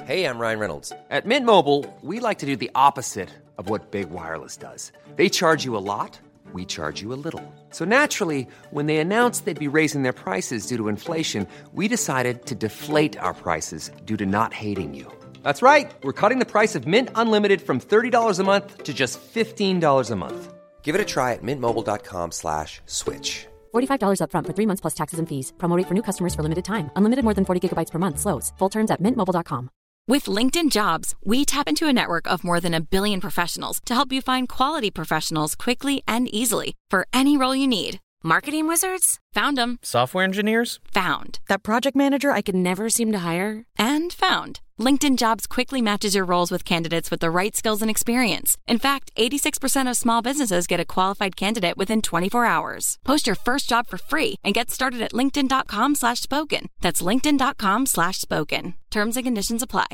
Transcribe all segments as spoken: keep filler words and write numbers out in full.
Hey, I'm Ryan Reynolds. At Mint Mobile, we like to do the opposite of what Big Wireless does. They charge you a lot, we charge you a little. So naturally, when they announced they'd be raising their prices due to inflation, we decided to deflate our prices due to not hating you. That's right. We're cutting the price of Mint Unlimited from thirty dollars a month to just fifteen dollars a month. Give it a try at mintmobile.com slash switch. forty-five dollars up front for three months plus taxes and fees. Promo rate for new customers for limited time. Unlimited more than forty gigabytes per month slows. Full terms at mint mobile dot com. With LinkedIn Jobs, we tap into a network of more than a billion professionals to help you find quality professionals quickly and easily for any role you need. Marketing wizards? Found them. Software engineers? Found. That project manager I could never seem to hire? And found. LinkedIn Jobs quickly matches your roles with candidates with the right skills and experience. In fact, eighty-six percent of small businesses get a qualified candidate within twenty-four hours. Post your first job for free and get started at linkedin.com slash spoken. That's linkedin.com slash spoken. Terms and conditions apply.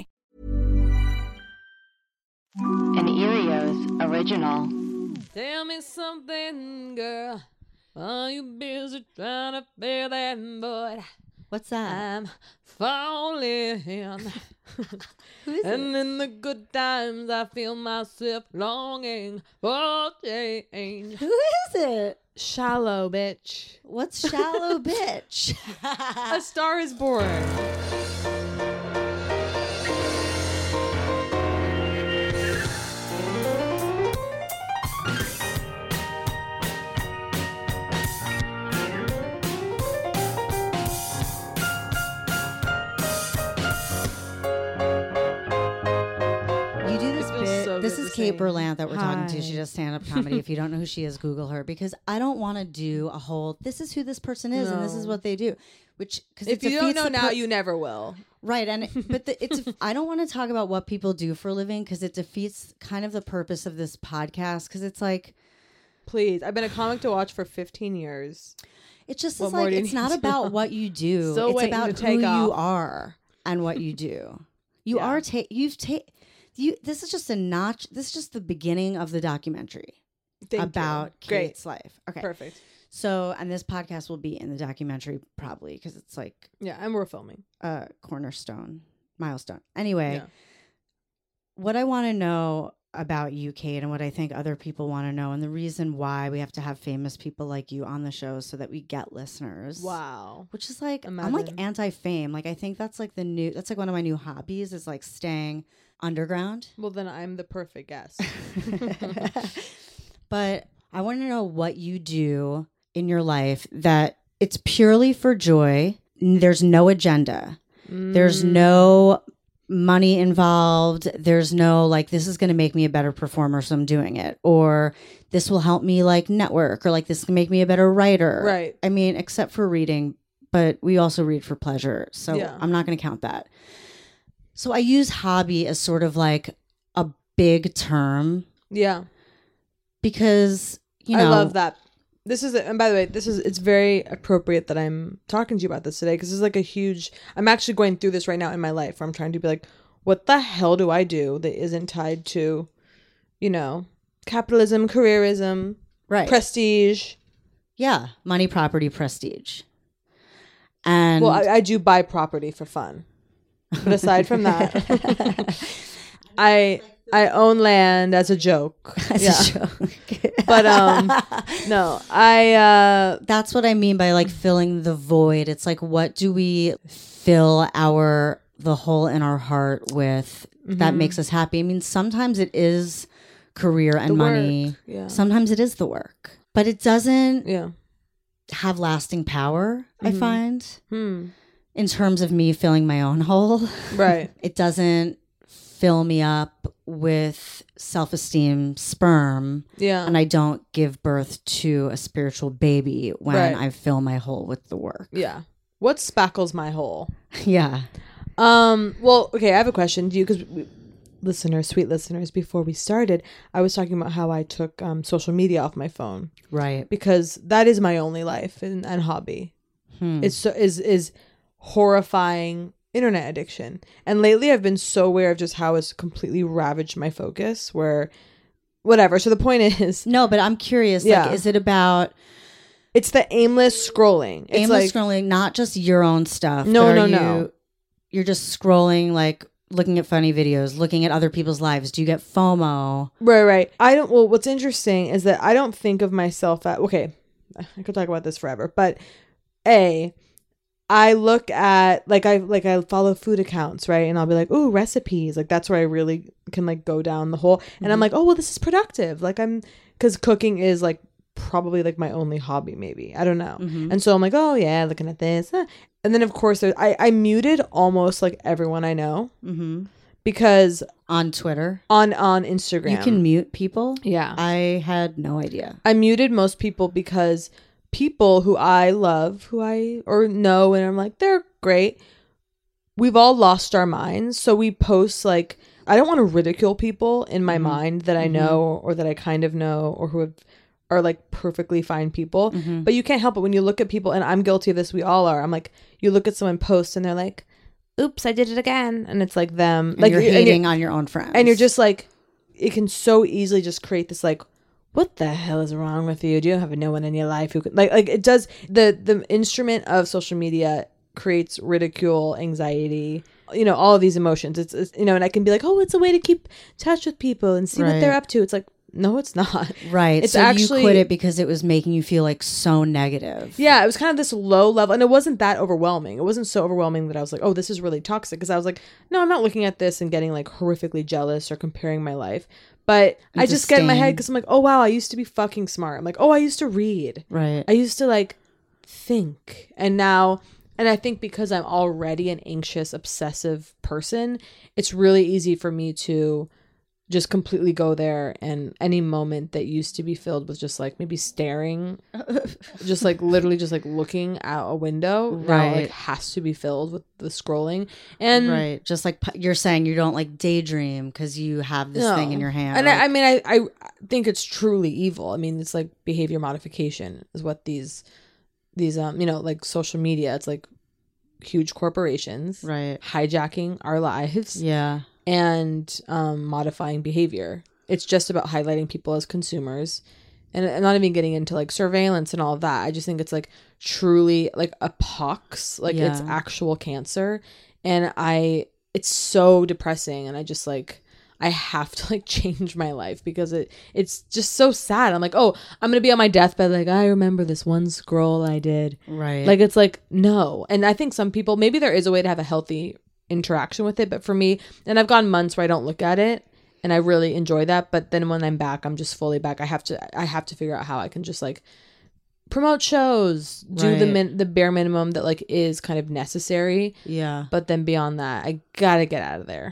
An Erios original. Tell me something, girl. Are you busy trying to fill that void? What's that? I'm falling. Who is And it? in the good times, I feel myself longing for change. Who is it? Shallow, bitch. What's Shallow Bitch? A Star is Born. This is Kate Berlant that we're Hi. talking to. She does stand-up comedy. If you don't know who she is, Google her, because I don't want to do a whole, this is who this person is and this is No. what they do. Which, because If you don't know now, you never will. Right. And it- but the, it's I don't want to talk about what people do for a living because it defeats kind of the purpose of this podcast, because it's like, Please. I've been a comic to watch for fifteen years. it just What is more like, do you it's need not to about know? what you do. Still it's waiting about to who take you off. are and what you do. You Yeah. are, ta- you've taken, you, this is just a notch. This is just the beginning of the documentary Thank about you. Great. Kate's life. Okay. Perfect. So, and this podcast will be in the documentary probably because it's like Yeah, and we're filming. a cornerstone, milestone. Anyway, Yeah. what I want to know about you, Kate, and what I think other people want to know, and the reason why we have to have famous people like you on the show so that we get listeners. Wow. Which is like, I'm like Imagine. anti-fame. Like, I think that's like the new, that's like one of my new hobbies is like staying underground. Well, then I'm the perfect guest. But I want to know what you do in your life that it's purely for joy. There's no agenda. There's Mm. no money involved. There's no like, this is going to make me a better performer, so I'm doing it. Or this will help me like network, or like this can make me a better writer. Right. I mean, except for reading, but we also read for pleasure. So Yeah. I'm not going to count that. So I use hobby as sort of like a big term Yeah. because, you know. I love that. This is, and by the way, this is, it's very appropriate that I'm talking to you about this today because this is like a huge, I'm actually going through this right now in my life where I'm trying to be like, what the hell do I do that isn't tied to, you know, capitalism, careerism, Right. prestige. Yeah. Money, property, prestige. And Well, I, I do buy property for fun. But aside from that, I I own land as a joke. as yeah. a joke. But um no, I uh That's what I mean by like filling the void. It's like, what do we fill our, the hole in our heart with that makes us happy? I mean, sometimes it is career and The money. work, yeah. Sometimes it is the work. But it doesn't yeah. have lasting power, I find, Hmm. in terms of me filling my own hole. Right. It doesn't fill me up with self-esteem sperm, Yeah. and I don't give birth to a spiritual baby when Right. I fill my hole with the work. yeah. What spackles my hole? Yeah. Um well, okay, I have a question. Do you, cuz listeners, sweet listeners, before we started, I was talking about how I took um social media off my phone Right. because that is my only life and, and hobby. Hmm. It's so is is horrifying internet addiction. And lately I've been so aware of just how it's completely ravaged my focus, where whatever. So the point is, No, but I'm curious. Yeah. Like, is it about it's the aimless scrolling. It's aimless like, scrolling, not just your own stuff? No, but are no, you, no. You're just scrolling like looking at funny videos, looking at other people's lives? Do you get FOMO? Right, right. I don't, well, what's interesting is that I don't think of myself at, okay, I could talk about this forever, but A, I look at, like, I, like, I follow food accounts, right? And I'll be like, ooh, recipes. Like, that's where I really can, like, go down the hole. And mm-hmm. I'm like, oh, well, this is productive. Like, I'm, because cooking is, like, probably, like, my only hobby, maybe. I don't know. Mm-hmm. And so I'm like, oh, yeah, looking at this. And then, of course, there, I, I muted almost, like, everyone I know. Mm-hmm. Because on Twitter, on on Instagram, you can mute people. Yeah, I had no idea. I muted most people because people who I love, who I or know, and I'm like, they're great. We've all lost our minds, so we post like, I don't want to ridicule people in my mm-hmm. mind that I mm-hmm. know or that I kind of know or who have, are like perfectly fine people. Mm-hmm. But you can't help it when you look at people, and I'm guilty of this. We all are. I'm like, you look at someone post and they're like, oops, I did it again. And it's like them. And like you're hating you're, on your own friends. And you're just like, it can so easily just create this like, what the hell is wrong with you? Do you have no one in your life who could like like it does the the instrument of social media creates ridicule, anxiety, you know, all of these emotions. It's, it's you know, and I can be like, oh, it's a way to keep touch with people and see right. what they're up to. It's like, no, it's not. Right. It's so actually, you quit it because it was making you feel like so negative. Yeah, it was kind of this low level, and it wasn't that overwhelming. It wasn't so overwhelming that I was like, oh, this is really toxic. Because I was like, no, I'm not looking at this and getting like horrifically jealous or comparing my life. But and I just disdain. Get in my head because I'm like, oh, wow, I used to be fucking smart. I'm like, oh, I used to read. Right. I used to like think. And now, and I think because I'm already an anxious, obsessive person, it's really easy for me to just completely go there, and any moment that used to be filled with just like maybe staring, just like literally just like looking out a window, right, now like has to be filled with the scrolling. And right, just like you're saying, you don't like daydream because you have this no. thing in your hand. And like, I, I mean, I I think it's truly evil. I mean, it's like behavior modification is what these these um you know like social media. It's like huge corporations, right, hijacking our lives. Yeah. And um, modifying behavior. It's just about highlighting people as consumers, and I'm not even getting into like surveillance and all of that. I just think it's like truly like a pox, like yeah. it's actual cancer, and I it's so depressing, and I just like I have to like change my life because it it's just so sad. I'm like, oh, I'm gonna be on my deathbed like, I remember this one scroll I did, right? Like it's like no, and I think some people, maybe there is a way to have a healthy interaction with it, but for me, and I've gone months where I don't look at it, and I really enjoy that, but then when I'm back, I'm just fully back. I have to I have to figure out how I can just like promote shows, do right. the min- the bare minimum that like is kind of necessary, yeah, but then beyond that, I gotta get out of there.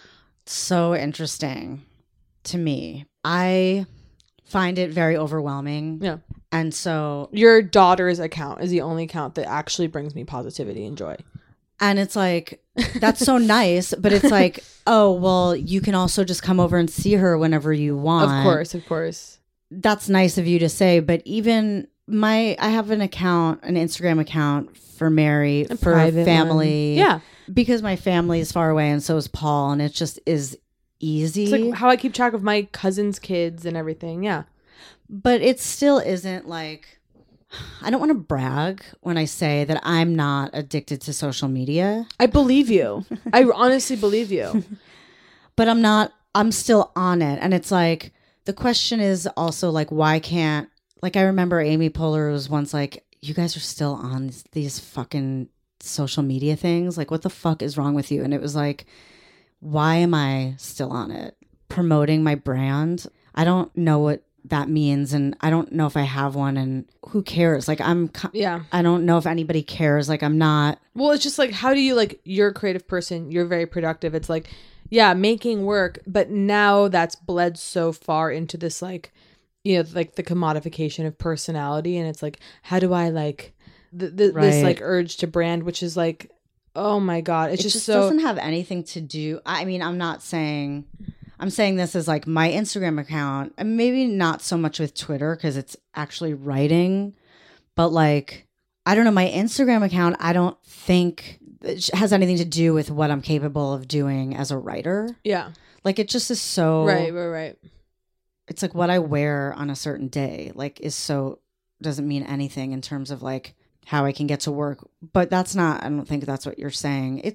So interesting to me. I find it very overwhelming. Yeah. And so your daughter's account is the only account that actually brings me positivity and joy. And it's like, that's so nice, but it's like, oh, well, you can also just come over and see her whenever you want. Of course, of course. That's nice of you to say, but even my, I have an account, an Instagram account for Mary, a for family. One. Yeah. Because my family is far away and so is Paul, and it just is easy. It's like how I keep track of my cousin's kids and everything, yeah. But it still isn't like, I don't want to brag when I say that I'm not addicted to social media. I believe you. I honestly believe you. But I'm not, I'm still on it. And it's like, the question is also like, why can't, like I remember Amy Poehler was once like, you guys are still on these fucking social media things. Like, what the fuck is wrong with you? And it was like, why am I still on it? Promoting my brand. I don't know what that means, and I don't know if I have one, and who cares? Like I'm yeah I don't know if anybody cares. Like I'm not. Well, it's just like, how do you, like, you're a creative person, you're very productive, it's like, yeah, making work, but now that's bled so far into this like, you know, like the commodification of personality, and it's like, how do I like the, the, right. this like urge to brand, which is like, oh my god, it's it just, just so doesn't have anything to do. I mean, I'm not saying I'm saying this as like my Instagram account, and maybe not so much with Twitter because it's actually writing, but like, I don't know, my Instagram account, I don't think it has anything to do with what I'm capable of doing as a writer. Yeah. Like it just is so. Right, right, right. It's like what I wear on a certain day, like is so, doesn't mean anything in terms of like how I can get to work. But that's not, I don't think that's what you're saying. It's,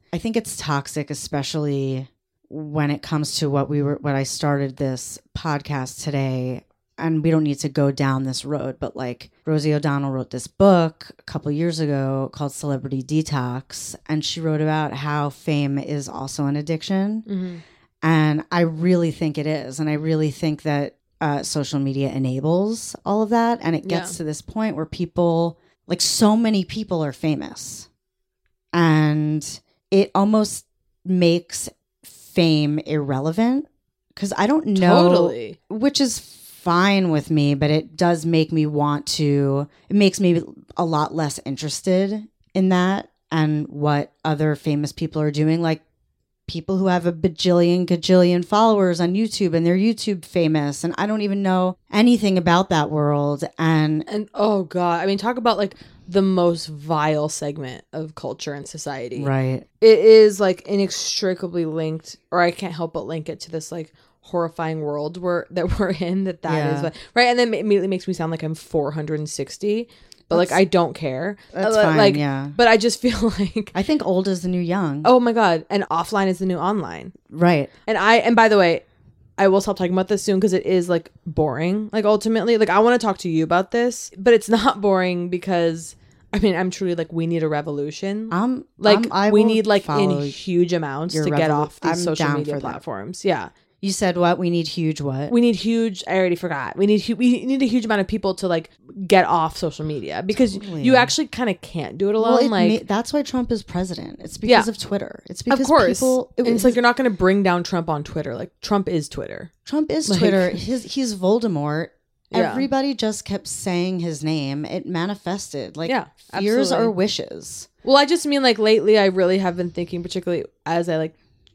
I think it's toxic, especially when it comes to what we were, what I started this podcast today. And we don't need to go down this road, but like Rosie O'Donnell wrote this book a couple years ago called Celebrity Detox. And she wrote about how fame is also an addiction. Mm-hmm. And I really think it is. And I really think that uh, social media enables all of that. And it gets Yeah. to this point where people, like so many people are famous. And it almost makes fame irrelevant. Because I don't know. Totally. Which is fine with me, but it does make me want to, it makes me a lot less interested in that and what other famous people are doing. Like people who have a bajillion, gajillion followers on YouTube and they're YouTube famous. And I don't even know anything about that world. And And oh God, I mean, talk about like the most vile segment of culture and society. right. It is like inextricably linked, or I can't help but link it to this like horrifying world we're that we're in. That that Yeah. is what, right, and then it immediately makes me sound like I'm four hundred sixty, but like That's- I don't care. That's Uh, fine, like, yeah. But I just feel like, I think old is the new young. oh my God, and offline is the new online. Right. And I and by the way, I will stop talking about this soon because it is like boring. Like ultimately, like I want to talk to you about this, but it's not boring because I mean I'm truly like we need a revolution. I'm like I'm- I we will need like follow in huge amounts your to get revolu- off these I'm social down media for that. platforms. Yeah. You said what? We need huge what? We need huge. I already forgot. We need hu- we need a huge amount of people to like get off social media because Totally. you actually kind of can't do it alone. Well, it like ma- that's why Trump is president. It's because Yeah. of Twitter. It's because of course, people. It and it's was- like you're not going to bring down Trump on Twitter. Like Trump is Twitter. Trump is like- Twitter. His he's Voldemort. Yeah. Everybody just kept saying his name. It manifested. Like Yeah, fears absolutely. are wishes. Well, I just mean like lately, I really have been thinking, particularly as I like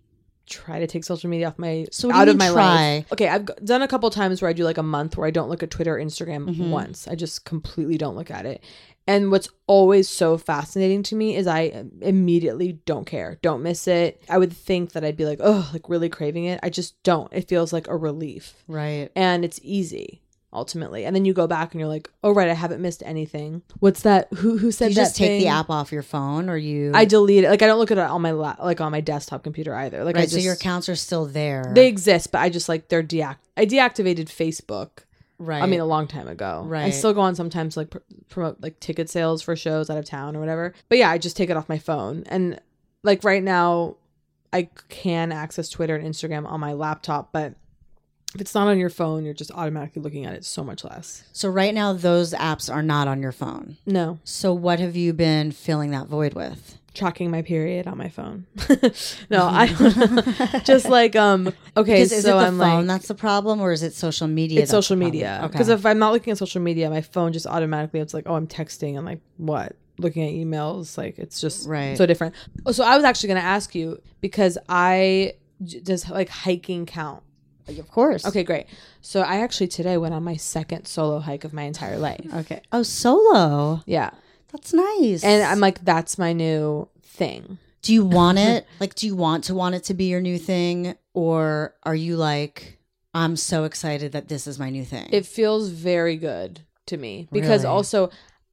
try to take social media off my So what do you out of mean my try? life. Okay, I've g- done a couple times where I do like a month where I don't look at Twitter, or Instagram Mm-hmm. once. I just completely don't look at it. And what's always so fascinating to me is I immediately don't care, don't miss it. I would think that I'd be like, oh, like really craving it. I just don't. It feels like a relief, Right. and it's easy ultimately. And then you go back and you're like, oh right, I haven't missed anything. What's that? Who who said you that? just take the thing? app off your phone, or you. I delete it. Like I don't look at it on my la- like on my desktop computer either. Like I right. just So your accounts are still there. they exist, but I just like they're deact. I deactivated Facebook. right. I mean, a long time ago. I Right. still go on sometimes, like pr- promote like ticket sales for shows out of town or whatever. But yeah, I just take it off my phone. And like right now, I can access Twitter and Instagram on my laptop, but if it's not on your phone, you're just automatically looking at it so much less. So right now, those apps are not on your phone. No, So what have you been filling that void with? tracking my period on my phone. No, I don't. Just like um. Okay, Because so is it the I'm phone like. that's the problem, or is it social media? It's that's social the media. problem? Because Okay. if I'm not looking at social media, my phone just automatically, it's like, oh, I'm texting and like, what? Looking at emails. Like, it's just Right. so different. Oh, so I was actually going to ask you because I, j- does like hiking count? Of course. Okay, great. So I actually today went on my second solo hike of my entire life. Okay. Oh, solo. Yeah. That's nice. And I'm like, that's my new thing. do you want it? Like, do you want to want it to be your new thing, or are you like, I'm so excited that this is my new thing? It feels very good to me because Really? also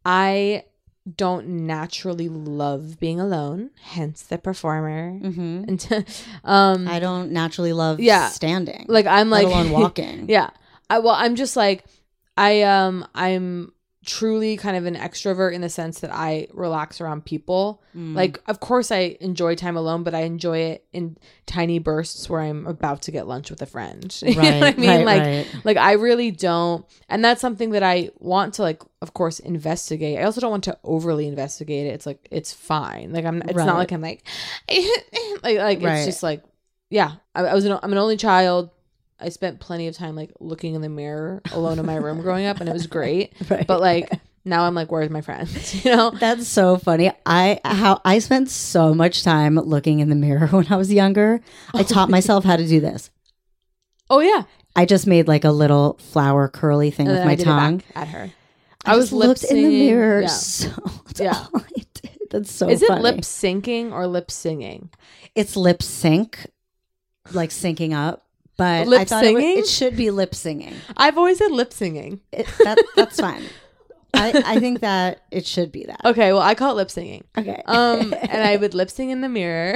I don't naturally love being alone, hence the performer. Mhm. And um I don't naturally love Yeah. standing. like I'm let like alone walking. Yeah. I well I'm just like I um I'm truly kind of an extrovert in the sense that I relax around people. Mm. Like of course I enjoy time alone, but I enjoy it in tiny bursts where I'm about to get lunch with a friend. You know Right, what I mean? right, like right. like I really don't, and that's something that I want to like of course investigate. I also don't want to overly investigate it. It's like it's fine. Like I'm it's Right. not like I'm like like like Right. it's just like yeah. I, I was an, I'm an only child. I spent plenty of time like looking in the mirror alone in my room growing up, and it was great. Right. But like now I'm like, where's my friends? You know? That's so funny. I how I spent so much time looking in the mirror when I was younger. I taught myself how to do this. Oh yeah. I just made like a little flower curly thing And with then my I did tongue. it back at her. I, I, was just lip looked in the mirror. Yeah. So that's Yeah. all I did. That's so Is it funny. lip syncing or lip singing? It's lip sync, like syncing up. But Lip I thought it, wa- singing? it should be lip singing. I've always said lip singing. It, that, that's fine. I, I think that it should be that. Okay, well, I call it lip singing. Okay. Um, and I would lip sing in the mirror,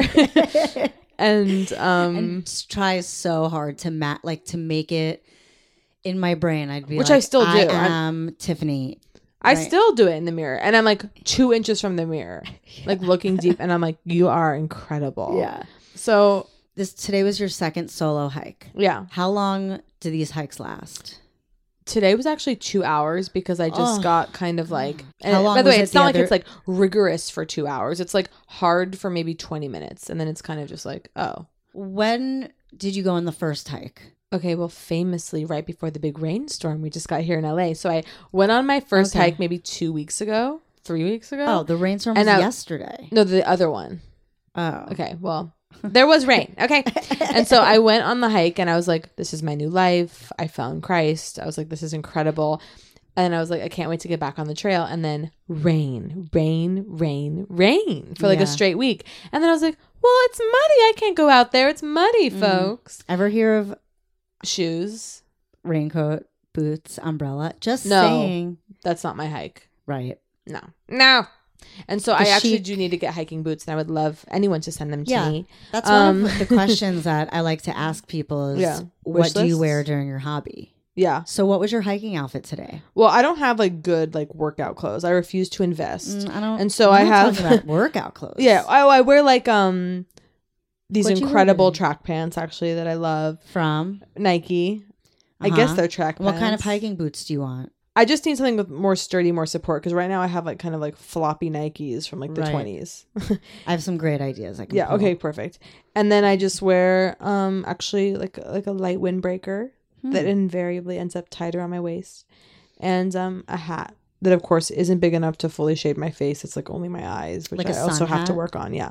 and um, and try so hard to mat like to make it in my brain. I'd be Which like, I still do. I I'm- am Tiffany. I Right. still do it in the mirror, and I'm like two inches from the mirror, like looking deep, and I'm like, you are incredible. Yeah. So This today was your second solo hike. yeah, How long do these hikes last? today was actually two hours because I just Oh. got kind of like. How long By the was way, it it's the not like other- it's like rigorous for two hours. It's like hard for maybe twenty minutes, and then it's kind of just like, oh, When did you go on the first hike? okay. Well, famously, right before the big rainstorm we just got here in L A, so I went on my first Okay. hike maybe two weeks ago, three weeks ago. Oh, the rainstorm was And I- yesterday. no, the other one. Oh. Okay, well, there was rain. Okay. And so I went on the hike and I was like, this is my new life. I found Christ. I was like, this is incredible. And I was like, I can't wait to get back on the trail. And then rain, rain, rain, rain for like Yeah. a straight week. And then I was like, well, it's muddy. I can't go out there. It's muddy, folks. Ever hear of Shoes. raincoat, boots, umbrella? Just No. saying. That's not my hike. Right. No. No. And so I actually chic- do need to get hiking boots, and I would love anyone to send them to Yeah. me. That's Um, one of the questions that I like to ask people is Yeah. what Wish do you lists? wear during your hobby? Yeah. So what was your hiking outfit today? Well, I don't have like good like workout clothes. I refuse to invest. Mm, I don't And so I'm I not have- talking about workout clothes. Yeah, I, I wear like um these What'd you wear incredible today? track pants actually that I love. From Nike. I guess Uh-huh. they're track pants. what kind of hiking boots do you want? I just need something with more sturdy, more support because right now I have like kind of like floppy Nikes from like the Right. twenties. I have some great ideas. I can Yeah, pull. okay, perfect. And then I just wear um actually like like a light windbreaker Hmm. that invariably ends up tied around my waist, and um a hat that of course isn't big enough to fully shade my face. It's like only my eyes, which Like a I also sun have to hat? work on. Yeah.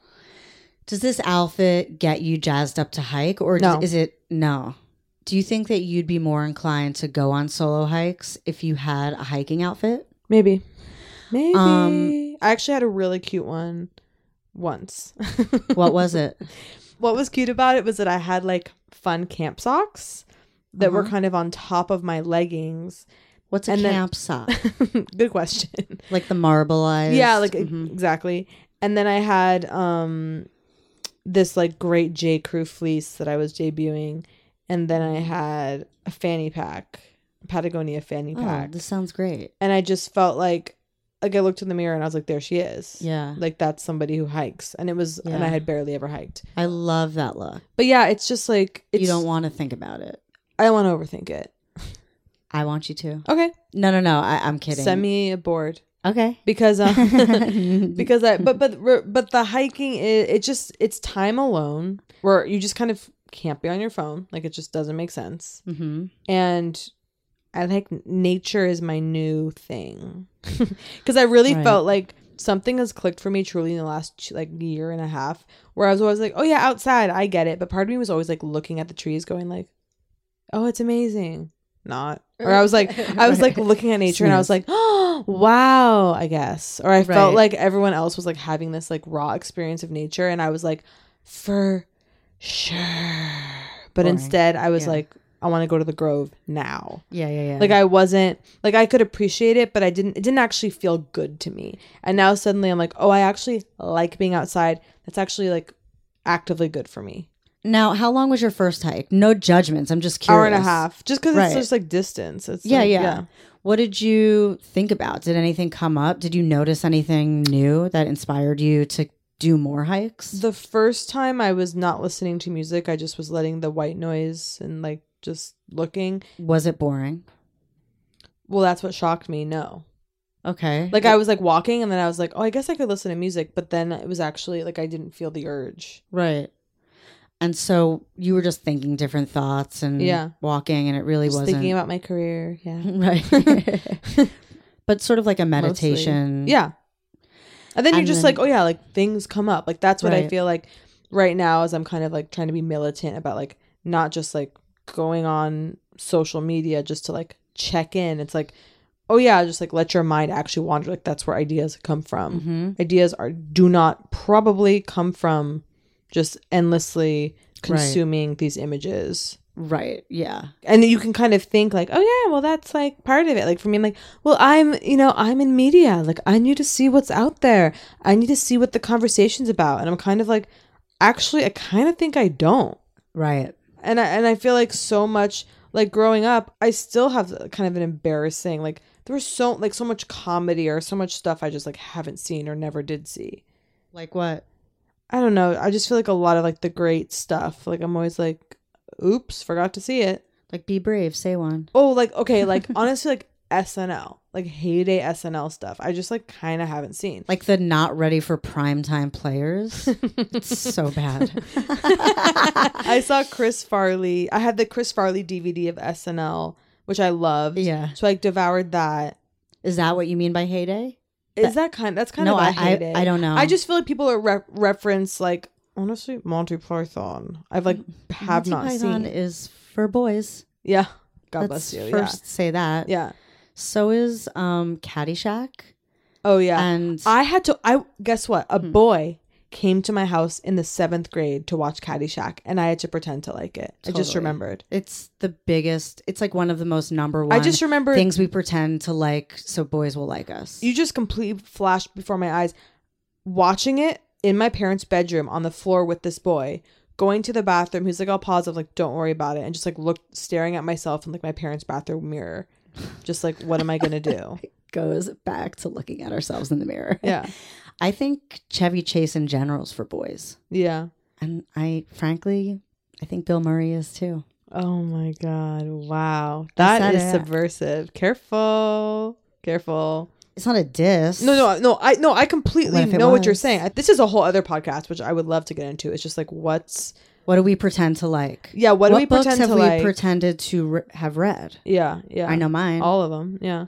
Does this outfit get you jazzed up to hike, or No. does, is it no? Do you think that you'd be more inclined to go on solo hikes if you had a hiking outfit? Maybe. Maybe. Um, I actually had a really cute one once. What was it? What was cute about it was that I had like fun camp socks that were Uh-huh. kind of on top of my leggings. What's a And then- camp sock? Good question. Like the marbleized? Yeah, like e- Mhm. exactly. And then I had um this like great J. Crew fleece that I was debuting, and then I had a fanny pack, Patagonia fanny Oh, pack. this sounds great. And I just felt like like I looked in the mirror and I was like, there she is. Yeah. Like that's somebody who hikes. And it was and I Yeah. had barely ever hiked. I love that look. But yeah, it's just like it's You don't want to think about it. I don't want to overthink it. I want you to. Okay. No, no, no. I, I'm kidding. Send me a board. Okay. Because um, because I but but but the hiking it, it just it's time alone where you just kind of can't be on your phone, like it just doesn't make sense. Mm-hmm. And I think nature is my new thing because I really Right. felt like something has clicked for me truly in the last like year and a half where I was always like, oh yeah, outside, I get it, but part of me was always like looking at the trees going like, oh, it's amazing. Not or I was like I was like looking at nature and I was like, oh wow, I guess. Or I felt Right. like everyone else was like having this like raw experience of nature and I was like, for sure. But Boring. instead I was Yeah. like, I want to go to the Grove now. Yeah, yeah, yeah. Like I wasn't like I could appreciate it, but I didn't it didn't actually feel good to me. And now suddenly I'm like, oh, I actually like being outside. That's actually like actively good for me. Now, how long was your first hike? No judgments. I'm just curious. Hour and a half. Just because Right. it's just like distance. It's Yeah, like, yeah, What did you think about? Did anything come up? Did you notice anything new that inspired you to do more hikes? The first time I was not listening to music, I just was letting the white noise and like just looking. Was it boring? Well, that's what shocked me. No. Okay. Like I was like walking and then I was like, oh, I guess I could listen to music. But then it was actually like I didn't feel the urge. Right. And so you were just thinking different thoughts and Yeah. walking, and it really Just wasn't thinking about my career. Yeah. right. But sort of like a meditation. Mostly. Yeah. And then you're And just then- like, oh yeah, like things come up. Like that's what I Right. feel like right now as I'm kind of like trying to be militant about like not just like going on social media just to like check in. It's like, oh yeah, just like let your mind actually wander. Like that's where ideas come from. Mhm. Ideas are do not probably come from just endlessly consuming these images. Right. Yeah. And you can kind of think like, oh yeah, well that's like part of it. Like for me, I'm like, well, I'm, you know, I'm in media. Like I need to see what's out there. I need to see what the conversation's about. And I'm kind of like, actually, I kind of think I don't. Right. And I, and I feel like so much, like growing up, I still have kind of an embarrassing, like there was so, like so much comedy or so much stuff I just like haven't seen or never did see. Like what? I don't know. I just feel like a lot of like the great stuff. Like I'm always like, oops, forgot to see it. Like be brave, say one. Oh, like, okay, like honestly, like S N L, like heyday S N L stuff. I just like kind of haven't seen. Like the not ready for primetime players. It's so bad. I saw Chris Farley. I had the Chris Farley D V D of S N L, which I loved. Yeah. So I like, devoured that. Is that what you mean by heyday? Is that kind? That's kind No, of a I- I- heyday. I don't know. I just feel like people are re- reference like honestly Monty Python. I've like have Monty not Python seen. is for boys. Yeah. God Let's bless you. first say that. Yeah. Yeah. So is um Caddyshack. Oh yeah. And I had to. I guess what? A boy came to my house in the seventh grade to watch Caddyshack, and I had to pretend to like it. I just Totally. remembered. It's the biggest. It's like one of the most number one. I just remember things we pretend to like, so boys will like us. You just completely flashed before my eyes, watching it in my parents' bedroom on the floor with this boy, going to the bathroom. He's like all positive, like don't worry about it, and just like look, staring at myself in like my parents' bathroom mirror, just like what am I gonna do? Goes back to looking at ourselves in the mirror. Yeah. I think Chevy Chase in general is for boys. Yeah. And I, frankly, I think Bill Murray is too. Oh my God. Wow. I That said is it. subversive. Careful. Careful. It's not a diss. No, no, no. I no, I completely What if it know what you're was? saying. I, this is a whole other podcast, which I would love to get into. It's just like, what's What do we pretend to like? yeah? What, do we books pretend have to we like? pretended to re- have read? yeah, yeah. I know mine. All of them. Yeah.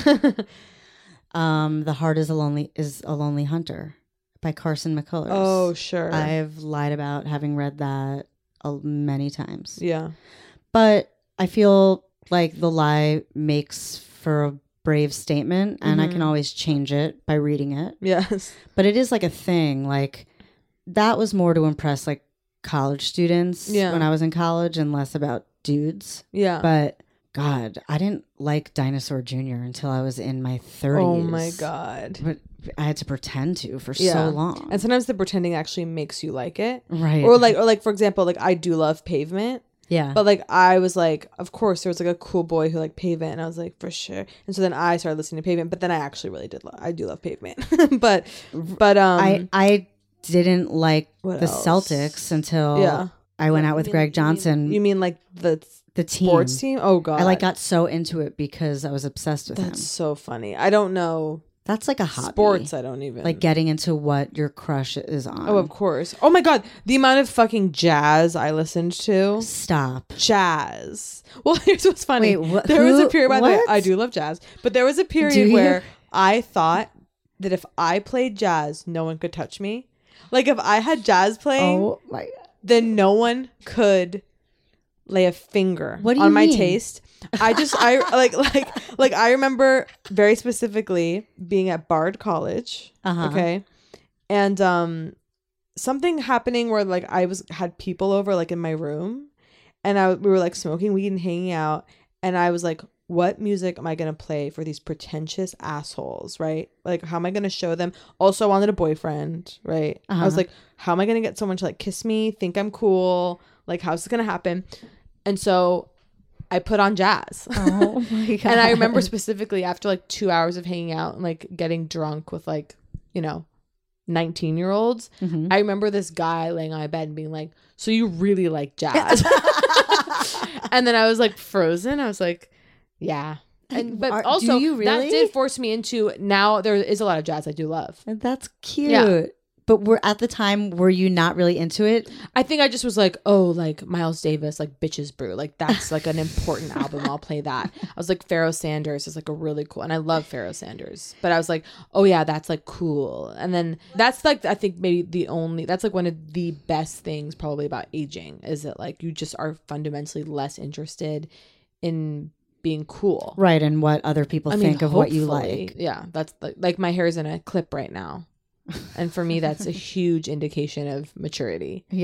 Um, The Heart is a Lonely is a Lonely Hunter by Carson McCullers. Oh, sure. I've lied about having read that a, many times. yeah. But I feel like the lie makes for a brave statement, and I can always change it by reading it. Yes. But it is like a thing. Like that was more to impress like college students Yeah. when I was in college, and less about dudes. Yeah. But God, I didn't like Dinosaur Junior until I was in my thirties. Oh my God. But I had to pretend to for Yeah. so long. And sometimes the pretending actually makes you like it. Right. Or like, or like, for example, like I do love Pavement. yeah. But like I was like, of course, there was like a cool boy who liked Pavement, and I was like, for sure. And so then I started listening to Pavement, but then I actually really did. Lo- I do love Pavement, but but um, I I didn't like What the else? Celtics until Yeah. I went out with You mean- Greg you mean- Johnson, You mean like the the team. sports team? Oh God, I like got so into it because I was obsessed with That's him. so funny. I don't know That's like a hobby. sports. I don't even like getting into what your crush is on. Oh, of course. Oh my God, the amount of fucking jazz I listened to. Stop. Jazz. Well, here's what's funny. Wait, what- there was a who- period. By the way, what? I do love jazz, but there was a Do period you? where I thought that if I played jazz, no one could touch me. Like if I had jazz playing, Oh my. then no one could lay a finger What do on you my mean? taste. I just I like like like I remember very specifically being at Bard College. Uh-huh. Okay. And um something happening where like I was had people over like in my room, and I we were like smoking weed and hanging out, and I was like, what music am I going to play for these pretentious assholes, right? Like, how am I going to show them? Also, I wanted a boyfriend, right? I was Uh-huh. like, how am I going to get someone to like kiss me, think I'm cool? Like, how's this going to happen? And so I put on jazz. Oh my God. And I remember specifically after like two hours of hanging out and like getting drunk with like, you know, nineteen year olds, Mhm. I remember this guy laying on my bed and being like, so you really like jazz? And then I was like frozen. I was like, yeah. And but Are- do also you that really? did force me into, now there is a lot of jazz I do love. And that's cute. Yeah. But we're at the time, were you not really into it? I think I just was like, oh, like Miles Davis, like Bitches Brew. Like that's like an important album. I'll play that. I was like, Pharoah Sanders is like a really cool, and I love Pharoah Sanders. But I was like, oh yeah, that's like cool. And then that's like, I think maybe the only, that's like one of the best things probably about aging is that like you just are fundamentally less interested in being cool. Right. And what other people I mean, think of what you hopefully. like. Yeah, that's like, like my hair's in a clip right now. And for me, that's a huge indication of maturity. Yeah.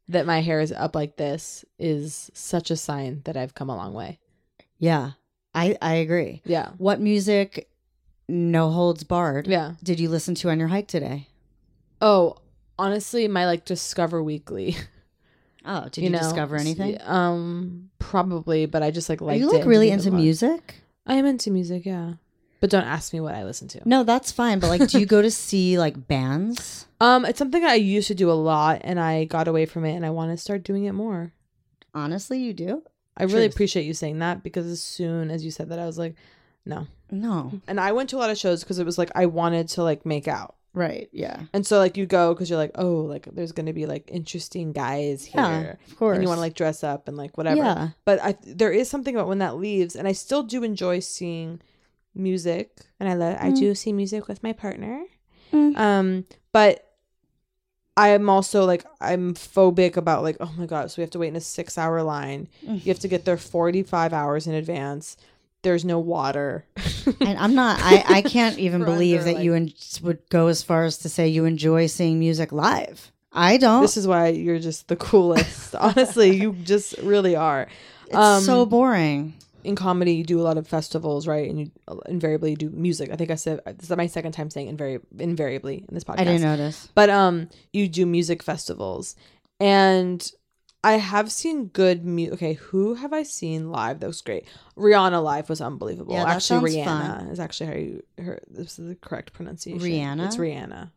that my hair is up like this is such a sign that I've come a long way. Yeah, I, I agree. Yeah. What music, no holds barred, Yeah. did you listen to on your hike today? Oh, honestly, my like Discover Weekly. Oh, did you, know, discover anything? Um, probably, but I just like Are liked you it like and really didn't into watch. music? I am into music, yeah. But don't ask me what I listen to. No, that's fine. But like, do you go to see like bands? Um, it's something I used to do a lot, and I got away from it, and I want to start doing it more. Honestly, you do? I really Truth. appreciate you saying that, because as soon as you said that, I was like, no. No. And I went to a lot of shows because it was like I wanted to like make out. Right. Yeah. And so like you go because you're like, oh, like there's going to be like interesting guys here. Yeah, of course. And you want to like dress up and like whatever. Yeah. But I there is something about when that leaves, and I still do enjoy seeing music, and I love I do see music with my partner. Mm. Um, but I am also like I'm phobic about like, oh my god, so we have to wait in a six hour line. Mm. You have to get there forty-five hours in advance. There's no water. And I'm not, I, I can't even For believe under, that you en- would go as far as to say you enjoy seeing music live. I don't. This is why you're just the coolest. Honestly, you just really are. It's Um, so boring. in comedy, you do a lot of festivals, right? And you invariably do music. I think I said this is my second time saying invari- invariably in this podcast. I didn't notice. But um, you do music festivals, and I have seen good music. Okay, who have I seen live that was great? Rihanna live was unbelievable. Yeah, that actually, sounds Rihanna fun. is actually how you her. This is the correct pronunciation. Rihanna? It's Rihanna.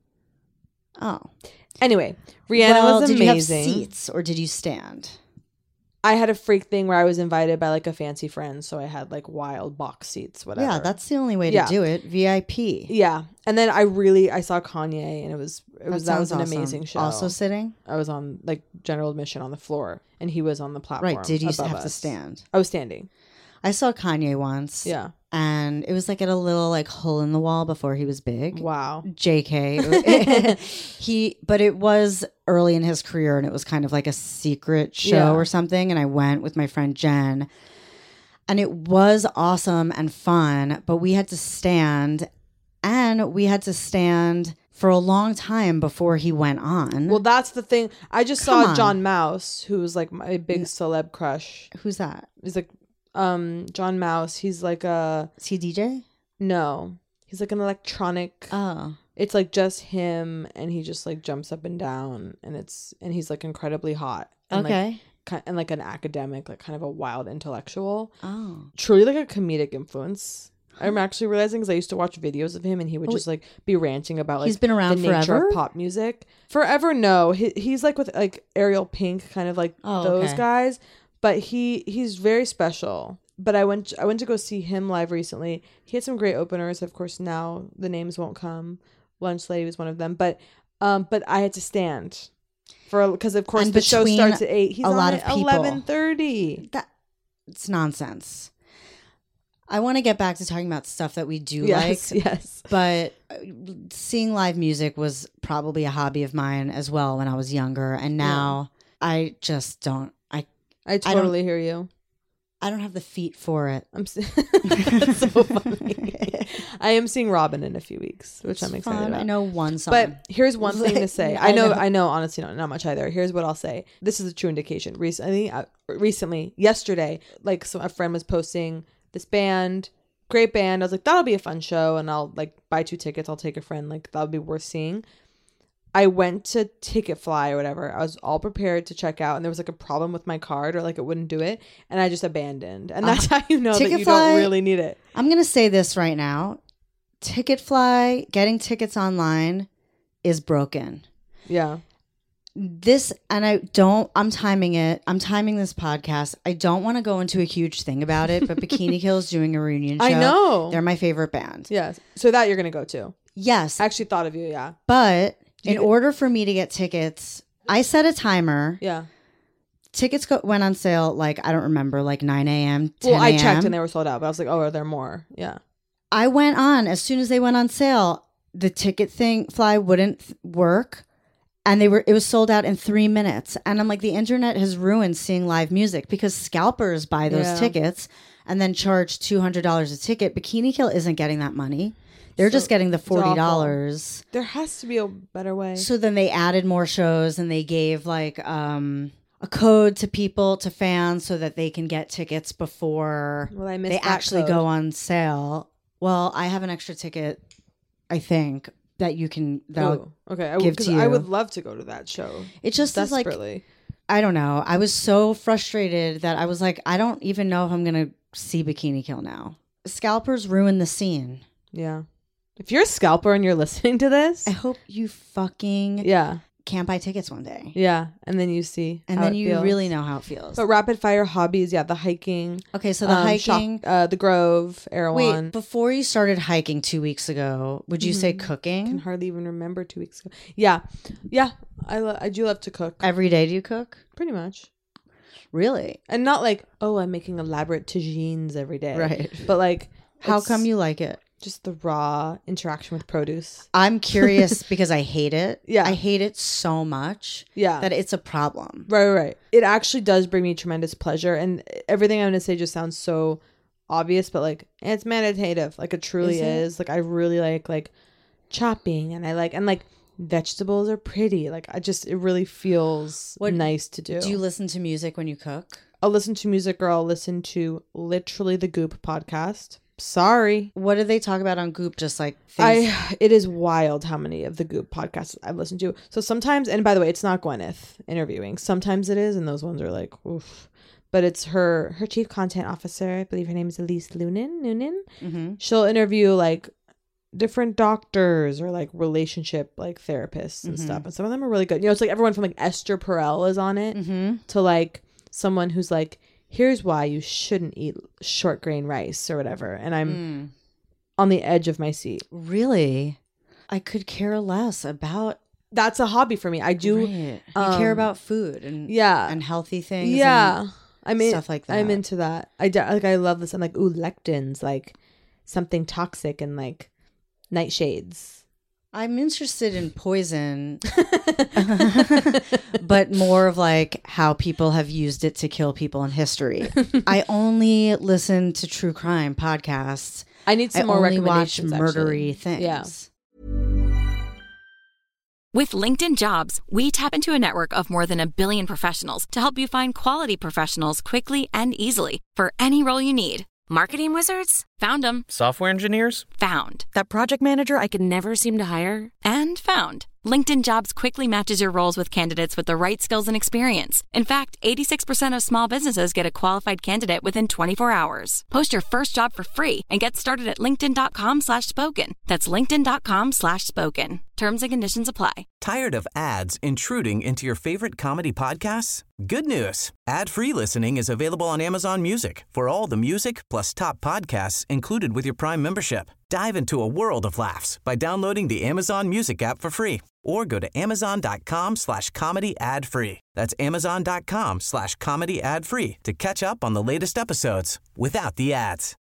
Oh. Anyway, Rihanna Well, was did you have amazing. seats or did you stand? I had a freak thing where I was invited by like a fancy friend, so I had like wild box seats, whatever. Yeah, that's the only way to Yeah. do it. V I P. Yeah, and then I really I saw Kanye, and it was it was that, was an sounds awesome. amazing show. Also sitting? I was on like general admission on the floor, and he was on the platform. Right. Did you above have to us. stand? I was standing. I saw Kanye once. Yeah. And it was like at a little like hole in the wall before he was big. Wow. J K. he, but it was early in his career, and it was kind of like a secret show Yeah. or something. And I went with my friend Jen, and it was awesome and fun. But we had to stand, and we had to stand for a long time before he went on. Well, that's the thing. I just Come saw on. John Mouse, who was like my big celeb crush. Who's that? He's like, um, John Mouse. He's like a Is he D J? no. He's like an electronic. Oh, It's like just him, and he just like jumps up and down, and it's and he's like incredibly hot. And like, okay. ki- and like an academic, like kind of a wild intellectual. Oh, Truly like a comedic influence. I'm actually realizing because I used to watch videos of him, and he would Oh, just like be ranting about like he's been around the nature forever? of pop music. Forever, no. He, he's like with like Ariel Pink, kind of like Oh, those okay. guys. But he he's very special. But I went I went to go see him live recently. He had some great openers. Of course, now the names won't come. Lunch Lady was one of them. But um, but I had to stand for because of course And the show between starts at eight. He's a lot on of at people. eleven thirty. that it's nonsense. I want to get back to talking about stuff that we do Yes, like. yes. But uh, seeing live music was probably a hobby of mine as well when I was younger, and now I just don't. I I don't- totally hear you. I don't have the feet for it. I'm s- that's so funny. I am seeing Robin in a few weeks, which I'm It's excited fun. about. I know one song, But here's one thing to say. I I know, know. I know, honestly, not, not much either. Here's what I'll say. This is a true indication. Recently, uh, recently, yesterday, like, so a friend was posting this band, great band. I was like, that'll be a fun show, and I'll like buy two tickets. I'll take a friend. Like, that'll be worth seeing. I went to Ticketfly or whatever. I was all prepared to check out, and there was like a problem with my card, or like it wouldn't do it, and I just abandoned. And that's how you know that you don't Ticketfly- really need it. I'm going to say this right now. Ticketfly, getting tickets online is broken. Yeah. This, and I don't, I'm timing it. I'm timing this podcast. I don't want to go into a huge thing about it, but Bikini Kill's doing a reunion show. I know. They're my favorite band. Yes. So that you're gonna go to. Yes. I actually thought of you. Yeah. But Did in you- order for me to get tickets, I set a timer. Yeah. Tickets go- went on sale like, I don't remember, like nine a.m., ten Well, I a.m. checked and they were sold out, but I was like, oh, are there more? Yeah. I went on as soon as they went on sale. The ticket thing fly wouldn't th- work, and they were it was sold out in three minutes. And I'm like, the internet has ruined seeing live music because scalpers buy those Yeah. tickets and then charge two hundred dollars a ticket. Bikini Kill isn't getting that money. They're So just getting the it's awful. forty dollars. There has to be a better way. So then they added more shows and they gave like um, a code to people, to fans, so that they can get tickets before Well, I missed they that actually code. go on sale. Well, I have an extra ticket, I think, that you can that Oh, okay. I, give 'cause to you. I would love to go to that show. It just is like, desperately. I don't know. I was so frustrated that I was like, I don't even know if I'm going to see Bikini Kill now. Scalpers ruin the scene. Yeah. If you're a scalper and you're listening to this, I hope you fucking yeah, can't buy tickets one day. yeah, and then you see, And how then it you feels. really know how it feels. But rapid fire hobbies, yeah, the hiking. Okay, so the um, shop- hiking. uh, the Grove, Wait, Erewhon. before you started hiking two weeks ago, would you say I can cooking? hardly even remember two weeks ago. Yeah, yeah, I lo- I do love to cook. Every day do you cook? Pretty much. Really? And not like, oh, I'm making elaborate tagines every day. Right. But like, How it's come you like it? just the raw interaction with produce? I'm curious because I hate it. Yeah. I hate it so much Yeah. that it's a problem. Right, right, right. It actually does bring me tremendous pleasure. And everything I'm going to say just sounds so obvious, but like, it's meditative. Like, it truly Is it? is. Like, I really like, like, chopping. And I like, and like, vegetables are pretty. Like, I just, it really feels What- nice to do. Do you listen to music when you cook? I'll listen to music or I'll listen to literally the Goop podcast. Sorry. What do they talk about on Goop? Just like things. I it is wild how many of the Goop podcasts I've listened to. So sometimes, and by the way, it's not Gwyneth interviewing. Sometimes it is, and those ones are like, oof. But it's her her chief content officer. I believe her name is Elise Noonan. Noonan. Mm-hmm. She'll interview like different doctors or like relationship like therapists and Mhm. stuff, and some of them are really good. You know, it's like everyone from like Esther Perel is on it Mm-hmm. to like someone who's like, here's why you shouldn't eat short grain rice or whatever. And I'm Mm. on the edge of my seat. Really? I could care less about. That's a hobby for me. I do. Right. You um, care about food and Yeah. and healthy things. Yeah. and I mean, stuff like that. I'm into that. I de- like, I love this. I'm like, ooh, lectins, like something toxic and like nightshades. I'm interested in poison, but more of like how people have used it to kill people in history. I only listen to true crime podcasts. I need some I more only watch recommendations. murdery actually. things. Yeah. With LinkedIn Jobs, we tap into a network of more than a billion professionals to help you find quality professionals quickly and easily for any role you need. Marketing wizards? Found them. Software engineers? Found. That project manager I could never seem to hire? And found. LinkedIn Jobs quickly matches your roles with candidates with the right skills and experience. In fact, eighty-six percent of small businesses get a qualified candidate within twenty-four hours. Post your first job for free and get started at linkedin.com slash spoken. That's linkedin.com slash spoken. Terms and conditions apply. Tired of ads intruding into your favorite comedy podcasts? Good news. Ad-free listening is available on Amazon Music for all the music plus top podcasts included with your Prime membership. Dive into a world of laughs by downloading the Amazon Music app for free or go to amazon.com slash comedy ad free. That's amazon.com slash comedy ad free to catch up on the latest episodes without the ads.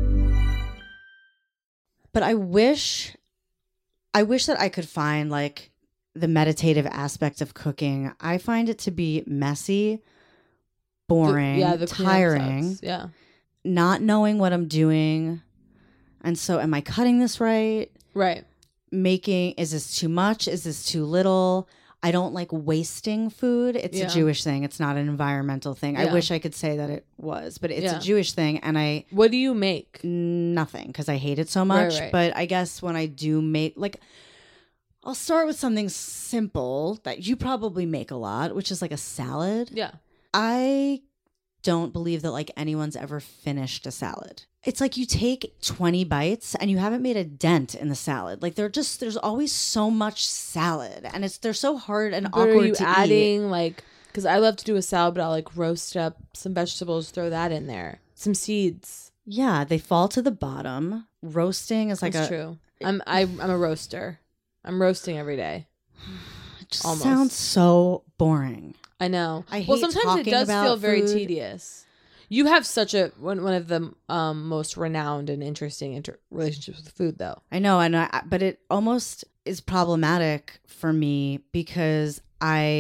But I wish, I wish that I could find like the meditative aspect of cooking. I find it to be messy, boring, The- yeah, the cleanup tiring, sucks. Yeah. not knowing what I'm doing. And so, am I cutting this right? Right. Making, is this too much? Is this too little? I don't like wasting food. It's Yeah. a Jewish thing. It's not an environmental thing. I Yeah. wish I could say that it was, but it's Yeah. a Jewish thing. And I, What do you make? nothing because I hate it so Right, much. right. But I guess when I do make, like, I'll start with something simple that you probably make a lot, which is like a salad. Yeah. I don't believe that like anyone's ever finished a salad. It's like you take twenty bites and you haven't made a dent in the salad. Like they're just, there's always so much salad and it's, they're so hard and But awkward are you to eat. adding like, because I love to do a salad, but I'll like roast up some vegetables, throw that in there, some seeds. Yeah, they fall to the bottom. Roasting is like That's a, true. I'm I, I'm a roaster. I'm roasting every day. it just almost. sounds so boring. I know. I well, hate sometimes it talking does about feel very food. tedious. You have such a one one of the um, most renowned and interesting inter- relationships with food, though. I know, and I, but it almost is problematic for me because I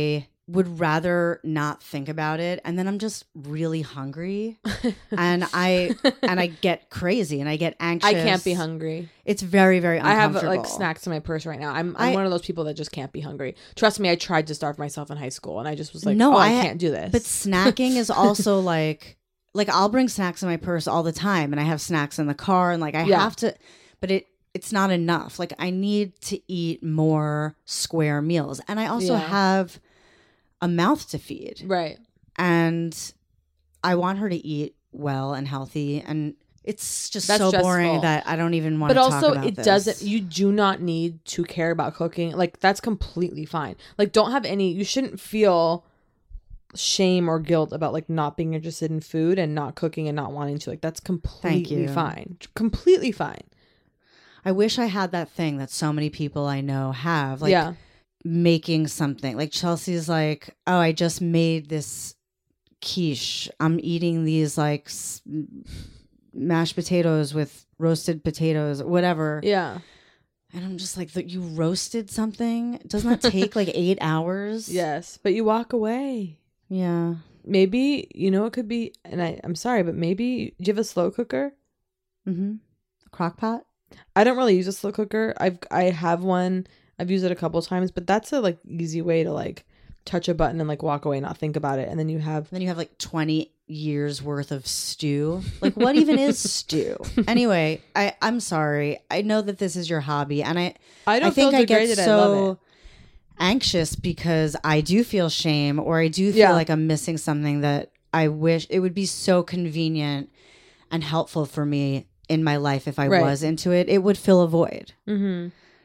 would rather not think about it, and then I'm just really hungry and I and I get crazy and I get anxious. I can't be hungry. It's very, very I have uncomfortable. like snacks in my purse right now. I'm, I'm I- one of those people that just can't be hungry. Trust me, I tried to starve myself in high school and I just was like, No, oh, I, I- can't do this. But snacking is also like like I'll bring snacks in my purse all the time, and I have snacks in the car, and like I Yeah. have to, but it it's not enough. Like I need to eat more square meals, and I also Yeah. have a mouth to feed, right. and I want her to eat well and healthy, and it's just That's so stressful. boring that I don't even want But to also, talk about it this. doesn't, you do not need to care about cooking. Like, that's completely fine. Like, don't have any, you shouldn't feel shame or guilt about like not being interested in food and not cooking and not wanting to. Like, that's completely you. fine. Completely fine. I wish I had that thing that so many people I know have. Like, yeah. making something. Like Chelsea's like, oh, I just made this quiche. I'm eating these like s- mashed potatoes with roasted potatoes, whatever. Yeah. And I'm just like, you roasted something? Doesn't that take like eight hours? Yes. But you walk away. Yeah. Maybe, you know, it could be, and I, I'm sorry, but maybe, do you have a slow cooker? Mm-hmm. A crock pot? I don't really use a slow cooker. I've, I have one. I've used it a couple times, but that's a like easy way to like touch a button and like walk away, not think about it. And then you have Then you have like twenty years worth of stew. Like what even is stew? Anyway, I, I'm sorry. I know that this is your hobby, and I I don't I think feel I get degraded. so I love it. anxious because I do feel shame, or I do feel Yeah. like I'm missing something that I wish it would be so convenient and helpful for me in my life if I Right. was into it. It would fill a void Mm-hmm.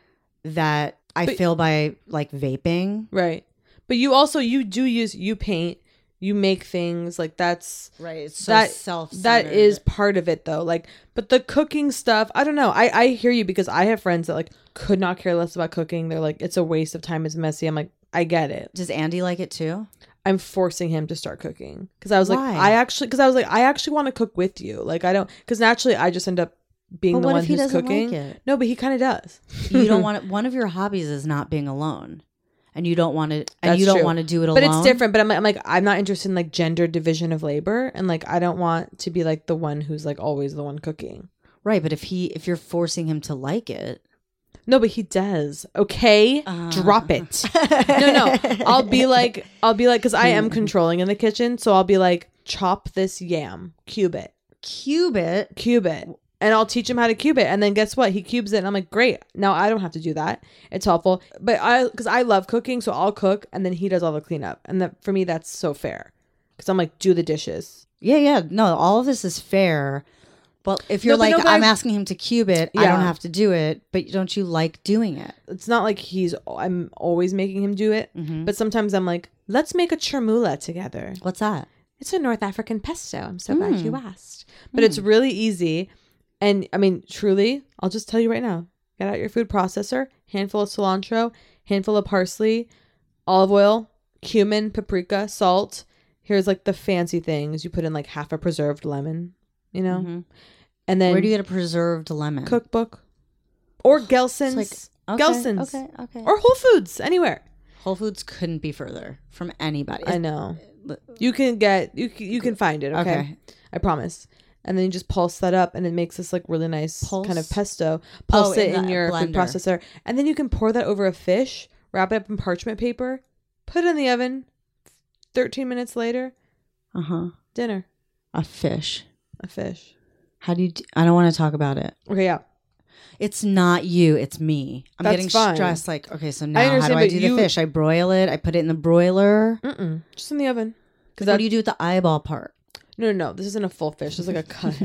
that I But- feel by like vaping. Right. But you also, you do use, you paint, you make things like that's, Right. It's so that, self that is part of it though. Like, but the cooking stuff, I don't know. I, I hear you because I have friends that like could not care less about cooking. They're like, it's a waste of time. It's messy. I'm like, I get it. Does Andy like it too? I'm forcing him to start cooking because I was Why? like, I actually, because I was like, I actually want to cook with you. Like, I don't, because naturally I just end up being But the what one if he who's doesn't cooking. like it? No, but he kind of does. You don't want to, one of your hobbies is not being alone, and you don't want to, and That's you don't true. want to do it alone. But it's different. But I'm like, I'm like, I'm not interested in like gender division of labor, and like I don't want to be like the one who's like always the one cooking. Right. But if he, if you're forcing him to like it, No, but he does. Okay, Uh. drop it. no, no. I'll be like, I'll be like, because I am controlling in the kitchen, so I'll be like, chop this yam, cube it, cube it. cube it. And I'll teach him how to cube it. And then guess what? He cubes it. And I'm like, great. Now I don't have to do that. It's helpful. But I, because I love cooking. So I'll cook and then he does all the cleanup. And that for me, that's so fair. Because I'm like, do the dishes. Yeah, yeah. No, all of this is fair. But if you're No, but like, no, but I'm I- asking him to cube it, I Yeah. don't have to do it. But don't you like doing it? It's not like he's, I'm always making him do it. Mm-hmm. But sometimes I'm like, let's make a chermoula together. What's that? It's a North African pesto. I'm so glad you asked. But it's really easy. And I mean, truly, I'll just tell you right now, get out your food processor, handful of cilantro, handful of parsley, olive oil, cumin, paprika, salt. Here's like the fancy things. You put in like half a preserved lemon, you know? Mm-hmm. And then Where do you get a preserved lemon? cookbook or Gelson's. It's like, okay, Gelson's. Okay, okay. Or Whole Foods, anywhere. Whole Foods couldn't be further from anybody. I know. You can get, you can, you can find it, okay? Okay. I promise. And then you just pulse that up and it makes this like really nice Pulse? kind of pesto. Pulse Oh, it in in the your food blender. processor. And then you can pour that over a fish, wrap it up in parchment paper, put it in the oven. thirteen minutes later, Uh huh. dinner. A fish. A fish. How do you? Do, I don't want to talk about it. Okay, yeah. It's not you. It's me. I'm That's getting fine. stressed. Like, okay, so now how understand, do I but do you- the fish? I broil it. I put it in the broiler. Mm-mm. Just in the oven. Because what do you do with the eyeball part? No, no, no. This isn't a full fish. This is like a cut.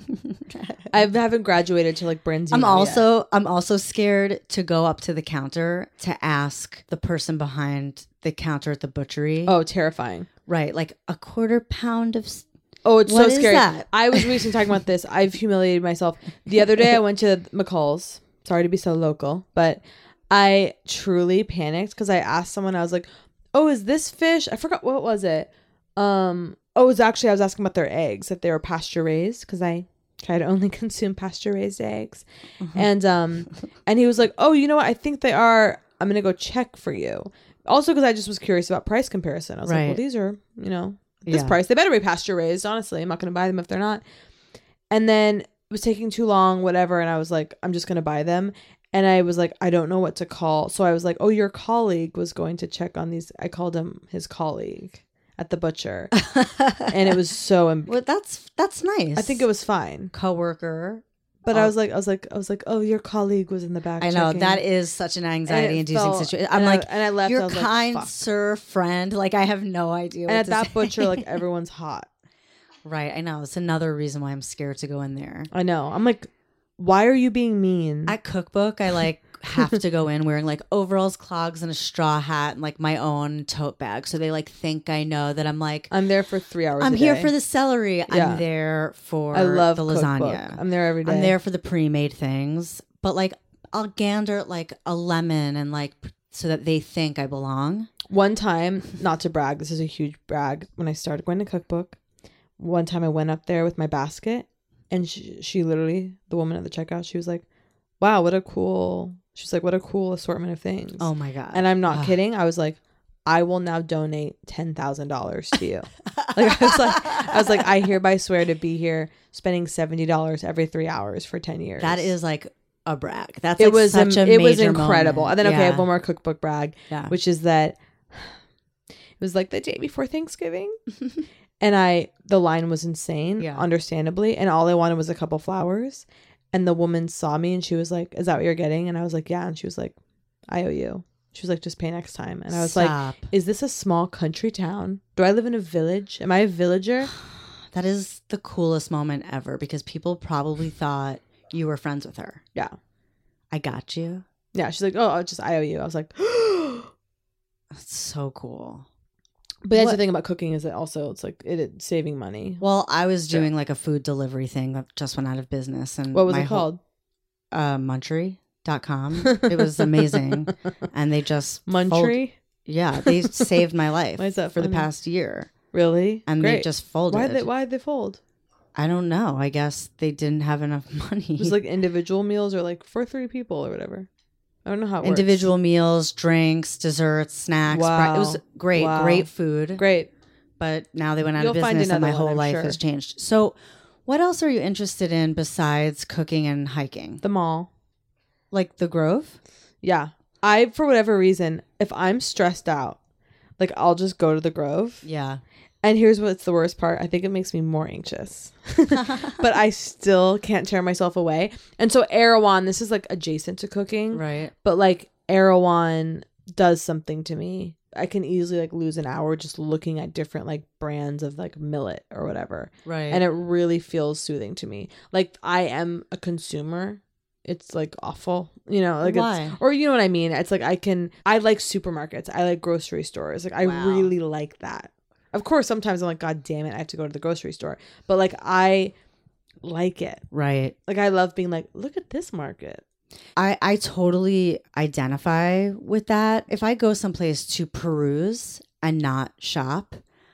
I haven't graduated to like branzino I'm yet. also I'm also scared to go up to the counter to ask the person behind the counter at the butchery. Oh, terrifying. Right, like a quarter pound of. s- Oh, it's What so is scary. that? I was recently talking about this. I've humiliated myself. The other day I went to McCall's. Sorry to be so local, but I truly panicked because I asked someone, I was like, oh, is this fish? I forgot, what was it? Um, oh, it was actually, I was asking about their eggs, if they were pasture raised, because I try to only consume pasture raised eggs. And um, and he was like, oh, you know what? I think they are. I'm going to go check for you. Also, because I just was curious about price comparison. I was like, Right. well, these are, you know, this Yeah. price. They better be pasture raised. Honestly, I'm not going to buy them if they're not. And then it was taking too long, whatever. And I was like, I'm just going to buy them. And I was like, I don't know what to call. So I was like, oh, your colleague was going to check on these. I called him his colleague at the butcher. And it was so, em- Well, that's that's nice. I think it was fine. coworker. But Oh. I was like, I was like, I was like, oh, your colleague was in the back. I know checking. that is such an anxiety-inducing felt- situation. I'm and I- like, and I left, your I was like, kind fuck. sir friend. Like, I have no idea. And what at to that say. butcher, like everyone's hot. Right, I know. It's another reason why I'm scared to go in there. I know. I'm like, why are you being mean? At Cookbook, I like have to go in wearing like overalls, clogs, and a straw hat, and like my own tote bag. So they like think I know that I'm like I'm there for three hours. I'm a here day. for the celery. Yeah. I'm there for I love the Cookbook. lasagna. I'm there every day. I'm there for the pre-made things. But like I'll gander at like a lemon and like p- so that they think I belong. One time, not to brag, this is a huge brag. When I started going to Cookbook, one time I went up there with my basket, and she, she literally, the woman at the checkout, she was like, "Wow, what a cool." She's like, "What a cool assortment of things." Oh my god! And I'm not Ugh. kidding. I was like, I will now donate ten thousand dollars to you. Like I was like, I was like, I hereby swear to be here spending seventy dollars every three hours for ten years. That is like a brag. That's it like was such am- a it was major incredible. moment. And then okay, I Yeah. have one more cookbook brag, Yeah. which is that it was like the day before Thanksgiving, and I the line was insane, Yeah. understandably, and all I wanted was a couple flowers, and the woman saw me and she was like, "Is that what you're getting?" And I was like, "Yeah," and she was like, "I owe you." She was like, "Just pay next time," and I was Stop. like, "Is this a small country town? Do I live in a village? Am I a villager?" That is the coolest moment ever because people probably thought you were friends with her. Yeah, I got you. yeah. She's like, "Oh, I'll just I owe you." I was like. That's so cool. But that's What- the thing about cooking is that also it's like it, it's saving money. Well, I was doing like a food delivery thing that just went out of business. And What was my it whole- called? Uh, Munchery dot com. It was amazing. And they just fold- Munchery? Yeah, they saved my life Why is that for the funny? past year. Really? And they Great. just folded. Why they why did they fold? I don't know. I guess they didn't have enough money. It was like individual meals or like for three people or whatever. I don't know how it individual meals, drinks, desserts, snacks. Wow. It was great, Wow. great food. works. Great. But now they went out You'll of find business and my another one, whole I'm life sure. has changed. So, what else are you interested in besides cooking and hiking? The mall. Like the Grove? Yeah. I for whatever reason, if I'm stressed out, like I'll just go to the Grove. Yeah. And here's what's the worst part. I think it makes me more anxious. But I still can't tear myself away. And so Erewhon, this is like adjacent to cooking. Right. But like Erewhon does something to me. I can easily like lose an hour just looking at different like brands of like millet or whatever. Right. And it really feels soothing to me. Like I am a consumer. It's like awful, you know, like Why? it's, or you know what I mean? It's like I can, I like supermarkets. I like grocery stores. Like I Wow. really like that. Of course, sometimes I'm like, God damn it, I have to go to the grocery store. But like I like it. Right. Like I love being like, look at this market. I, I totally identify with that. If I go someplace to peruse and not shop,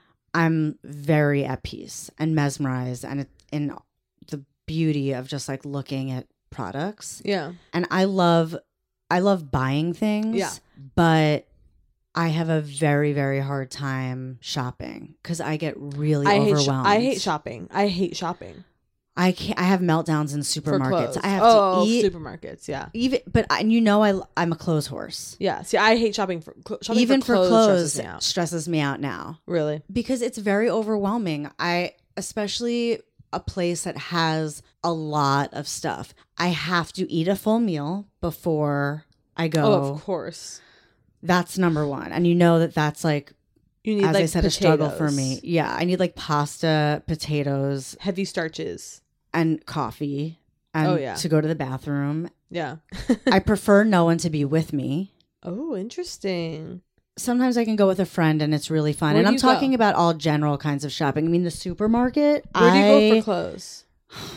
I'm very at peace and mesmerized and it, in the beauty of just like looking at products. Yeah. And I love I love buying things. Yeah. But I have a very, very hard time shopping because I get really I hate, sh- overwhelmed. I hate shopping. I hate shopping. I can't. I have meltdowns in For supermarkets. clothes. I have oh, to eat. supermarkets. Yeah. Even, but I, you know, I I'm a clothes horse. Yeah. See, I hate shopping for cl- shopping Even for for clothes. clothes, stresses me out. stresses me out now Really? because it's very overwhelming. I especially a place that has a lot of stuff. I have to eat a full meal before I go. Oh, of course. That's number one, and you know that that's like. You need As like I said, a struggle for potatoes, me. Yeah, I need like pasta, potatoes, heavy starches. and coffee, and Oh, yeah. to go to the bathroom. Yeah. I prefer no one to be with me. Oh, interesting. Sometimes I can go with a friend, and it's really fun. Where and do I'm you talking go? about all general kinds of shopping. I mean, the supermarket. Where do you I, go for clothes?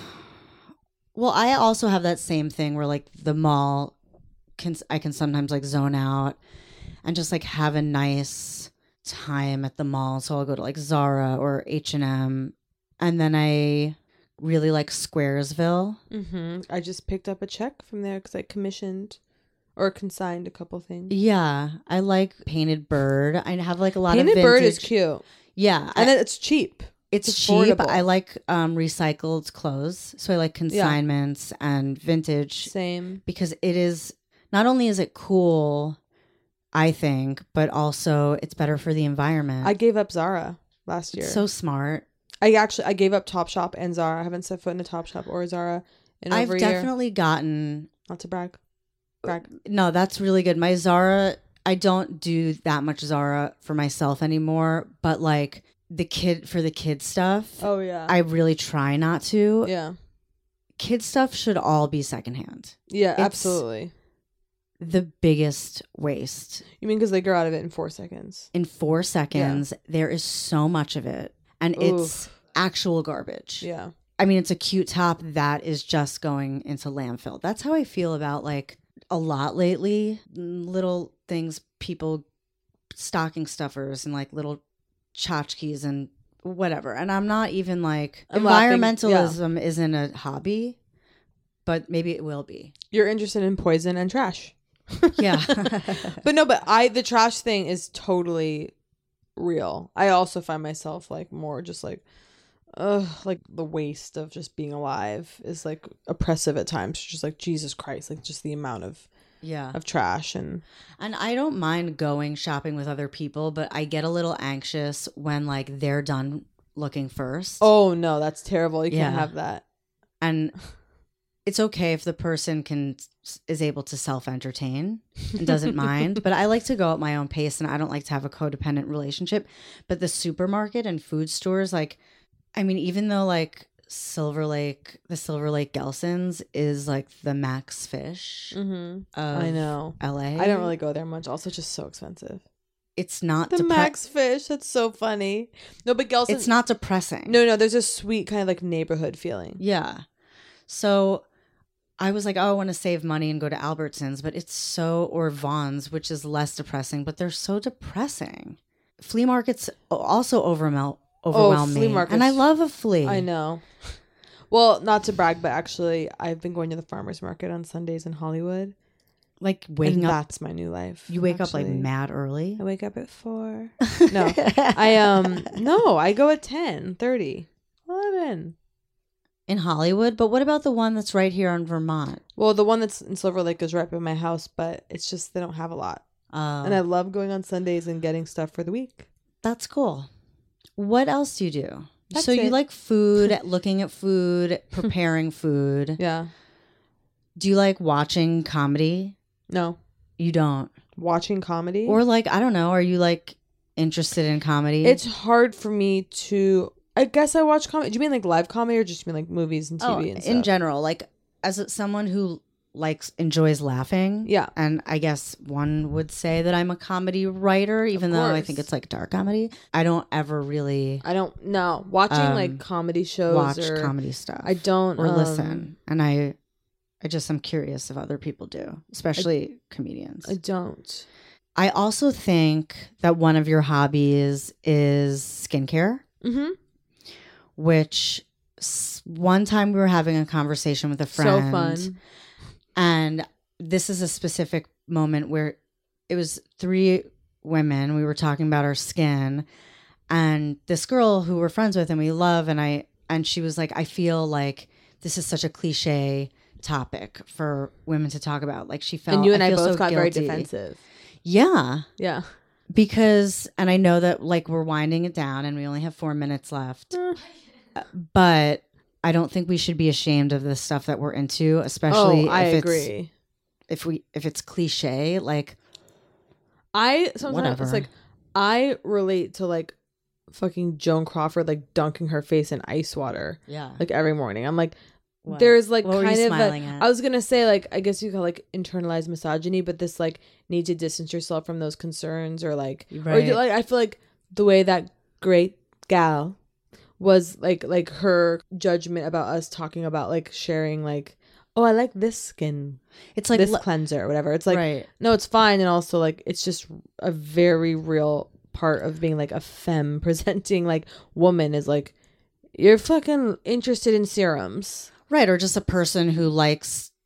Well, I also have that same thing where like the mall can I can sometimes like zone out and just like have a nice time at the mall. So I'll go to like Zara or H and M, and then I really like Squaresville. Mm-hmm. I just picked up a check from there because I commissioned Or consigned a couple things. Yeah, I like Painted Bird. I have like a lot Painted of Bird vintage. is cute. Yeah, And I- then it's cheap. it's, it's cheap. affordable. I like um, recycled clothes, so I like consignments and vintage Same. because it is not only is it cool, I think, but also it's better for the environment. I gave up Zara last year. It's so smart. I actually I gave up Topshop and Zara. I haven't set foot in a Topshop or a Zara in I've over a year. definitely gotten. Not to brag. Brag. No, that's really good. My Zara, I don't do that much Zara for myself anymore, but like the kid for the kid stuff, Oh yeah. I really try not to. yeah. Kid stuff should all be secondhand. Yeah, It's- absolutely. The biggest waste. You mean because they grow out of it in four seconds? In four seconds, there is so much of it, and it's actual garbage. Yeah. I mean, it's a cute top that is just going into landfill. That's how I feel about like a lot lately. Little things, people, stocking stuffers and like little tchotchkes and whatever. And I'm not even like, I'm laughing, environmentalism isn't a hobby, but maybe it will be. You're interested in poison and trash. Yeah. But no, but I the trash thing is totally real. I also find myself like more just like ugh, like the waste of just being alive is like oppressive at times. Just like Jesus Christ, like just the amount of Yeah. of trash and And I don't mind going shopping with other people, but I get a little anxious when like they're done looking first. oh no, that's terrible. You can't Yeah. have that. And it's okay if the person can is able to self-entertain and doesn't mind, but I like to go at my own pace and I don't like to have a codependent relationship. But the supermarket and food stores, like, I mean, even though like Silver Lake, the Silver Lake Gelson's is like the Max Fish Mm-hmm. of I know. L A. I don't really go there much. Also, just so expensive. It's not The depre- Max Fish. That's so funny. No, but Gelson. It's not depressing. No, no. There's a sweet kind of like neighborhood feeling. Yeah. So I was like, oh, I want to save money and go to Albertsons, but it's so, or Vaughn's, which is less depressing, but they're so depressing. Flea markets also overwhelm, overwhelm flea me. markets. And I love a flea. I know. Well, not to brag, but actually, I've been going to the farmers market on Sundays in Hollywood. Like waking and up. That's my new life. You wake up like actually. mad early. I wake up at four. No, I um no, I go at ten thirty, eleven. In Hollywood, but what about the one that's right here in Vermont? Well, the one that's in Silver Lake is right by my house, but it's just they don't have a lot. Uh, And I love going on Sundays and getting stuff for the week. That's cool. What else do you do? That's so you it. like food, looking at food, preparing food. Yeah. Do you like watching comedy? No. You don't. Watching comedy? Or like, I don't know, are you like interested in comedy? It's hard for me to. I guess I watch comedy. Do you mean like live comedy or just mean like movies and T V oh, and stuff? in general, like as a- someone who likes enjoys laughing. Yeah. And I guess one would say that I'm a comedy writer, even though I think course. it's like dark comedy. I don't ever really I don't know. Watching Um, like comedy shows watch or comedy stuff. I don't or um, listen. And I I just am curious if other people do, especially comedians. I don't. I also think that one of your hobbies is skincare. Mm-hmm. Which s- one time we were having a conversation with a friend. So fun. And this is a specific moment where it was three women. We were talking about our skin. And this girl who we're friends with and we love, and I and she was like, I feel like this is such a cliche topic for women to talk about. Like she felt And you and I, feel both so got very guilty. defensive. Yeah. Yeah. Because, and I know that like we're winding it down and we only have four minutes left, but I don't think we should be ashamed of the stuff that we're into, especially Oh, I if agree. it's, if we, if it's cliche, like I sometimes Whatever. it's like I relate to like fucking Joan Crawford like dunking her face in ice water yeah, like every morning. I'm like What? there's like What were you kind of smiling a, at? I was gonna say like I guess you could like internalized misogyny, but this like need to distance yourself from those concerns or like or Right. like I feel like the way that great gal was like like her judgment about us talking about like sharing like oh I like this skin it's like this le- cleanser or whatever. It's like right. no, it's fine. And also like it's just a very real part of being like a femme presenting like woman is like you're fucking interested in serums. Right. Or just a person who likes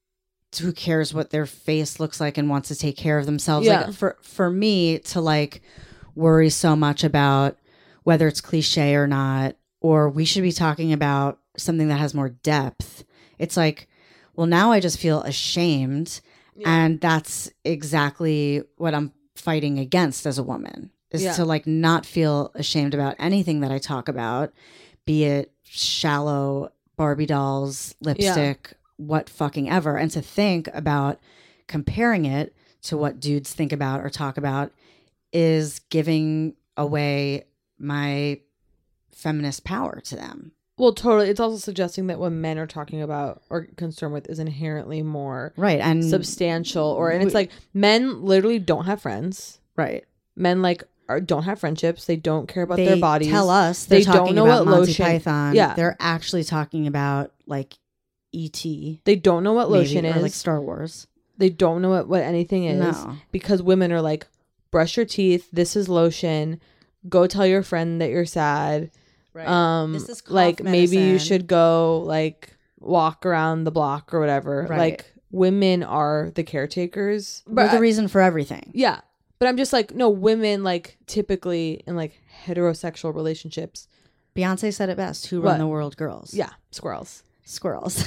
who cares what their face looks like and wants to take care of themselves. Yeah. Like for for me to like worry so much about whether it's cliche or not, or we should be talking about something that has more depth. It's like, well, now I just feel ashamed. Yeah. And that's exactly what I'm fighting against as a woman, is yeah. to like not feel ashamed about anything that I talk about, be it shallow Barbie dolls, lipstick, yeah. what fucking ever. And to think about comparing it to what dudes think about or talk about is giving away my feminist power to them. Well, totally. It's also suggesting that what men are talking about or concerned with is inherently more right and substantial. Or and it's like men literally don't have friends. Right. Men like are, don't have friendships. They don't care about they their bodies. Tell us they they're don't talking know about what Monty lotion. Python. Yeah, they're actually talking about like E T. They don't know what maybe, lotion or is. like Star Wars. They don't know what, what anything is. No. Because women are like, brush your teeth. This is lotion. Go tell your friend that you're sad. Right. Um, this is cough like maybe you medicine. should go like walk around the block or whatever. Right. Like women are the caretakers. We're the reason for everything. Yeah. But I'm just like, no, women like typically in like heterosexual relationships. Beyonce said it best. Who What? run the world, girls? Yeah. Squirrels. Squirrels.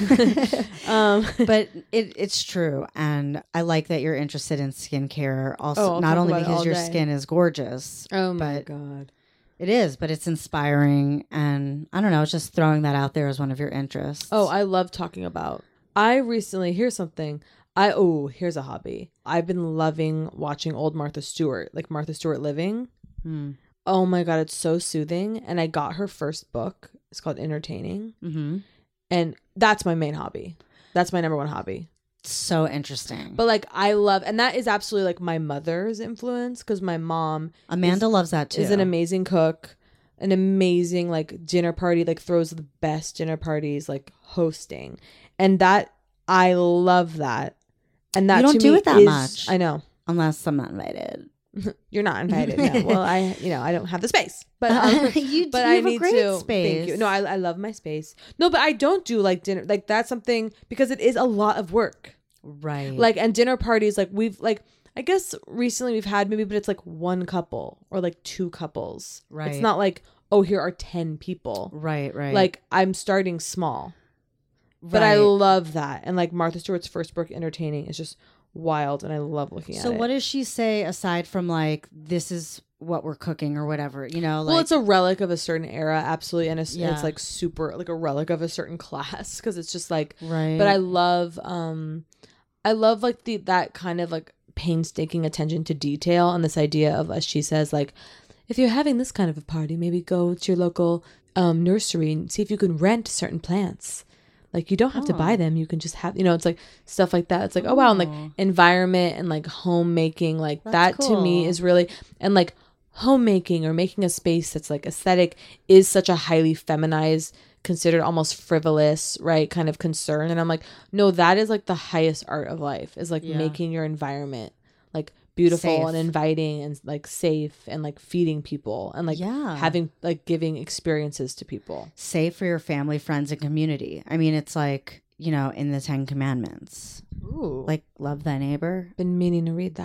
um, but it, it's true. And I like that you're interested in skincare also, Oh, I'll not talk only about it because all your day. skin is gorgeous. oh my but God. It is, but it's inspiring. And I don't know, it's just throwing that out there as one of your interests. Oh, I love talking about. I recently, here's something. I, oh, here's a hobby. I've been loving watching old Martha Stewart, like Martha Stewart Living. Hmm. Oh my God, it's so soothing. And I got her first book. It's called Entertaining. Mm-hmm. And that's my main hobby. That's my number one hobby. So interesting. But like, I love, and that is absolutely like my mother's influence because my mom Amanda is, loves that too. is an amazing cook, an amazing like dinner party, like throws the best dinner parties, like hosting. And that, I love that. And that You don't to do me it that is- much. I know. Unless I'm not invited. You're not invited. No. Well, I, you know, I don't have the space, but um, You- but you I have a need great to. space. Thank you. No, I, I love my space. No, but I don't do like dinner. Like that's something because it is a lot of work. Right. Like and dinner parties. Like we've like I guess recently we've had maybe, but it's like one couple or like two couples. Right. It's not like oh here are ten people. Right. Right. Like I'm starting small, but I Right. love that. And like Martha Stewart's first book, Entertaining, is just wild, and I love looking at So it. what does she say aside from like this is what we're cooking or whatever? You know, like well, it's a relic of a certain era, absolutely, and it's, Yeah. it's like super like a relic of a certain class because it's just like. right. But I love, um, I love like the that kind of like painstaking attention to detail and this idea of, as she says, like if you're having this kind of a party, maybe go to your local um, nursery and see if you can rent certain plants. Like you don't have to buy them. You can just have, you know, it's like stuff like that. It's like, oh, wow. And like environment and like homemaking, like That's that to me cool. is really, and like homemaking or making a space that's like aesthetic is such a highly feminized, considered almost frivolous, right, kind of concern. And I'm like, no, that is like the highest art of life is like Yeah. making your environment like beautiful Safe. and inviting and like safe and like feeding people and like Yeah. having like giving experiences to people. safe for your family, friends, and community. I mean, it's like, you know, in the Ten Commandments. Ooh. Like love thy neighbor. Been meaning to read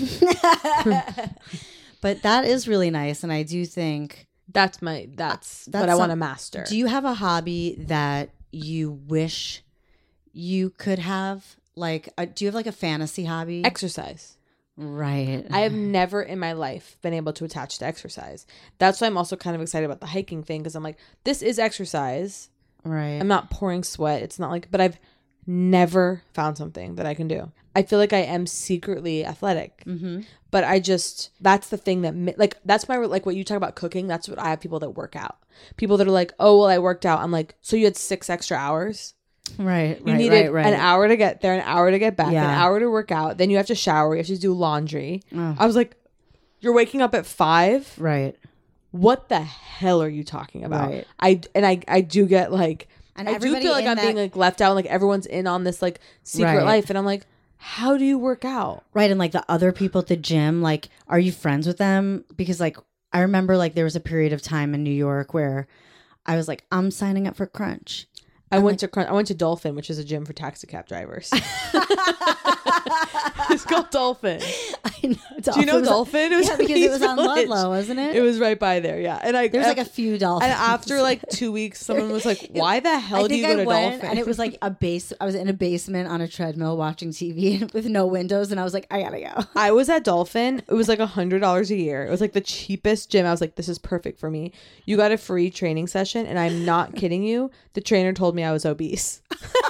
that. But that is really nice. And I do think, That's my that's, That's what I some- want to master. do you have a hobby that you wish you could have? Like, uh, do you have like a fantasy hobby? Exercise. Right. I have never in my life been able to attach to exercise. That's why I'm also kind of excited about the hiking thing because I'm like, this is exercise. Right. I'm not pouring sweat. It's not like, but I've never found something that I can do. I feel like I am secretly athletic, Mm-hmm. but I just, that's the thing that, mi- like, that's my, like, what you talk about cooking. That's what I have people that work out. People that are like, oh, well, I worked out. I'm like, so you had six extra hours? Right. You right, needed right, right. an hour to get there, an hour to get back, Yeah. an hour to work out. Then you have to shower. You have to do laundry. Ugh. I was like, you're waking up at five? Right. What the hell are you talking about? Right. I and I I do get like And I do everybody feel like in I'm that- being like left out. Like everyone's in on this like secret Right. life, and I'm like, how do you work out? Right. And like the other people at the gym, like, are you friends with them? Because like, I remember like there was a period of time in New York where I was like, I'm signing up for Crunch. I went to Crunch, I went to Dolphin, which is a gym for taxi cab drivers. It's called Dolphin. I know. Do you know Dolphin? It was yeah, because it was on Village. Ludlow, wasn't it? It was right by there, yeah. And I There's like a few dolphins. And after like two weeks, someone was like, "Why the hell I do you think go I to went, Dolphin?" And it was like a base. I was in a basement on a treadmill watching T V with no windows, and I was like, I gotta go. I was at Dolphin. It was like a hundred dollars a year. It was like the cheapest gym. I was like, this is perfect for me. You got a free training session, and I'm not kidding you. The trainer told me I was obese.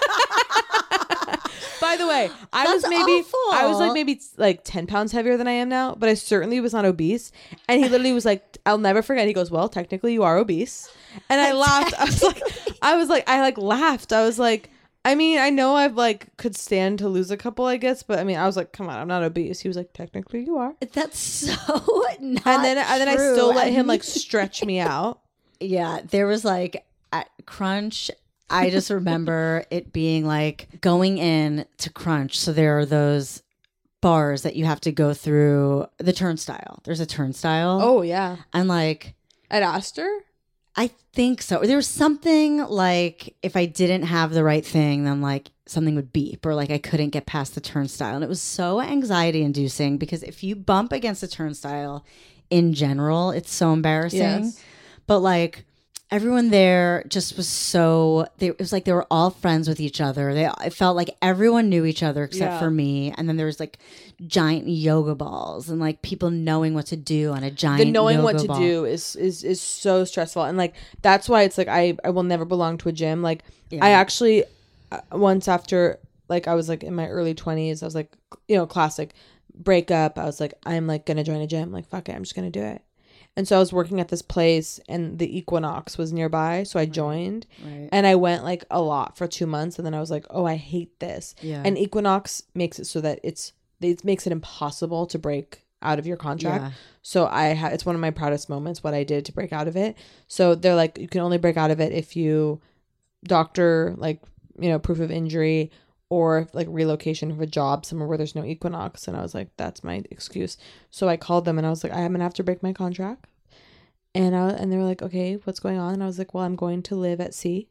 By the way, I That's was maybe awful. I was like maybe like ten pounds heavier than I am now, but I certainly was not obese. And he literally was like, I'll never forget. He goes, well, technically you are obese. And I laughed. I was like, I was like, I like laughed. I was like, I mean, I know I've like could stand to lose a couple, I guess, but I mean, I was like, come on, I'm not obese. He was like, technically you are. That's so not And then and then I true. still let And him like stretch me out. Yeah, there was like at Crunch. I just remember it being like going in to Crunch. So there are those bars that you have to go through the turnstile. There's a turnstile. Oh yeah. And like At Astor? I think so. There was something like if I didn't have the right thing, then like something would beep or like I couldn't get past the turnstile. And it was so anxiety inducing because if you bump against the turnstile in general, it's so embarrassing. Yes. But like everyone there just was so, they, it was like they were all friends with each other. They, it felt like everyone knew each other except Yeah. for me. And then there was like giant yoga balls and like people knowing what to do on a giant The knowing yoga what to ball. do is is is so stressful, and like that's why it's like I I will never belong to a gym. Like Yeah. I actually uh, once after like I was like in my early twenties, I was like, you know, classic breakup. I was like, I'm like gonna join a gym. Like fuck it, I'm just gonna do it. And so I was working at this place and the Equinox was nearby. So I joined Right. and I went like a lot for two months. And then I was like, oh, I hate this. Yeah. And Equinox makes it so that it's, it makes it impossible to break out of your contract. Yeah. So I had, it's one of my proudest moments, what I did to break out of it. So they're like, you can only break out of it if you doctor, like, you know, proof of injury or like relocation of a job somewhere where there's no Equinox. And I was like, that's my excuse. So I called them and I was like, I'm gonna have to break my contract. And I, and they were like, okay, what's going on? And I was like, well, I'm going to live at sea.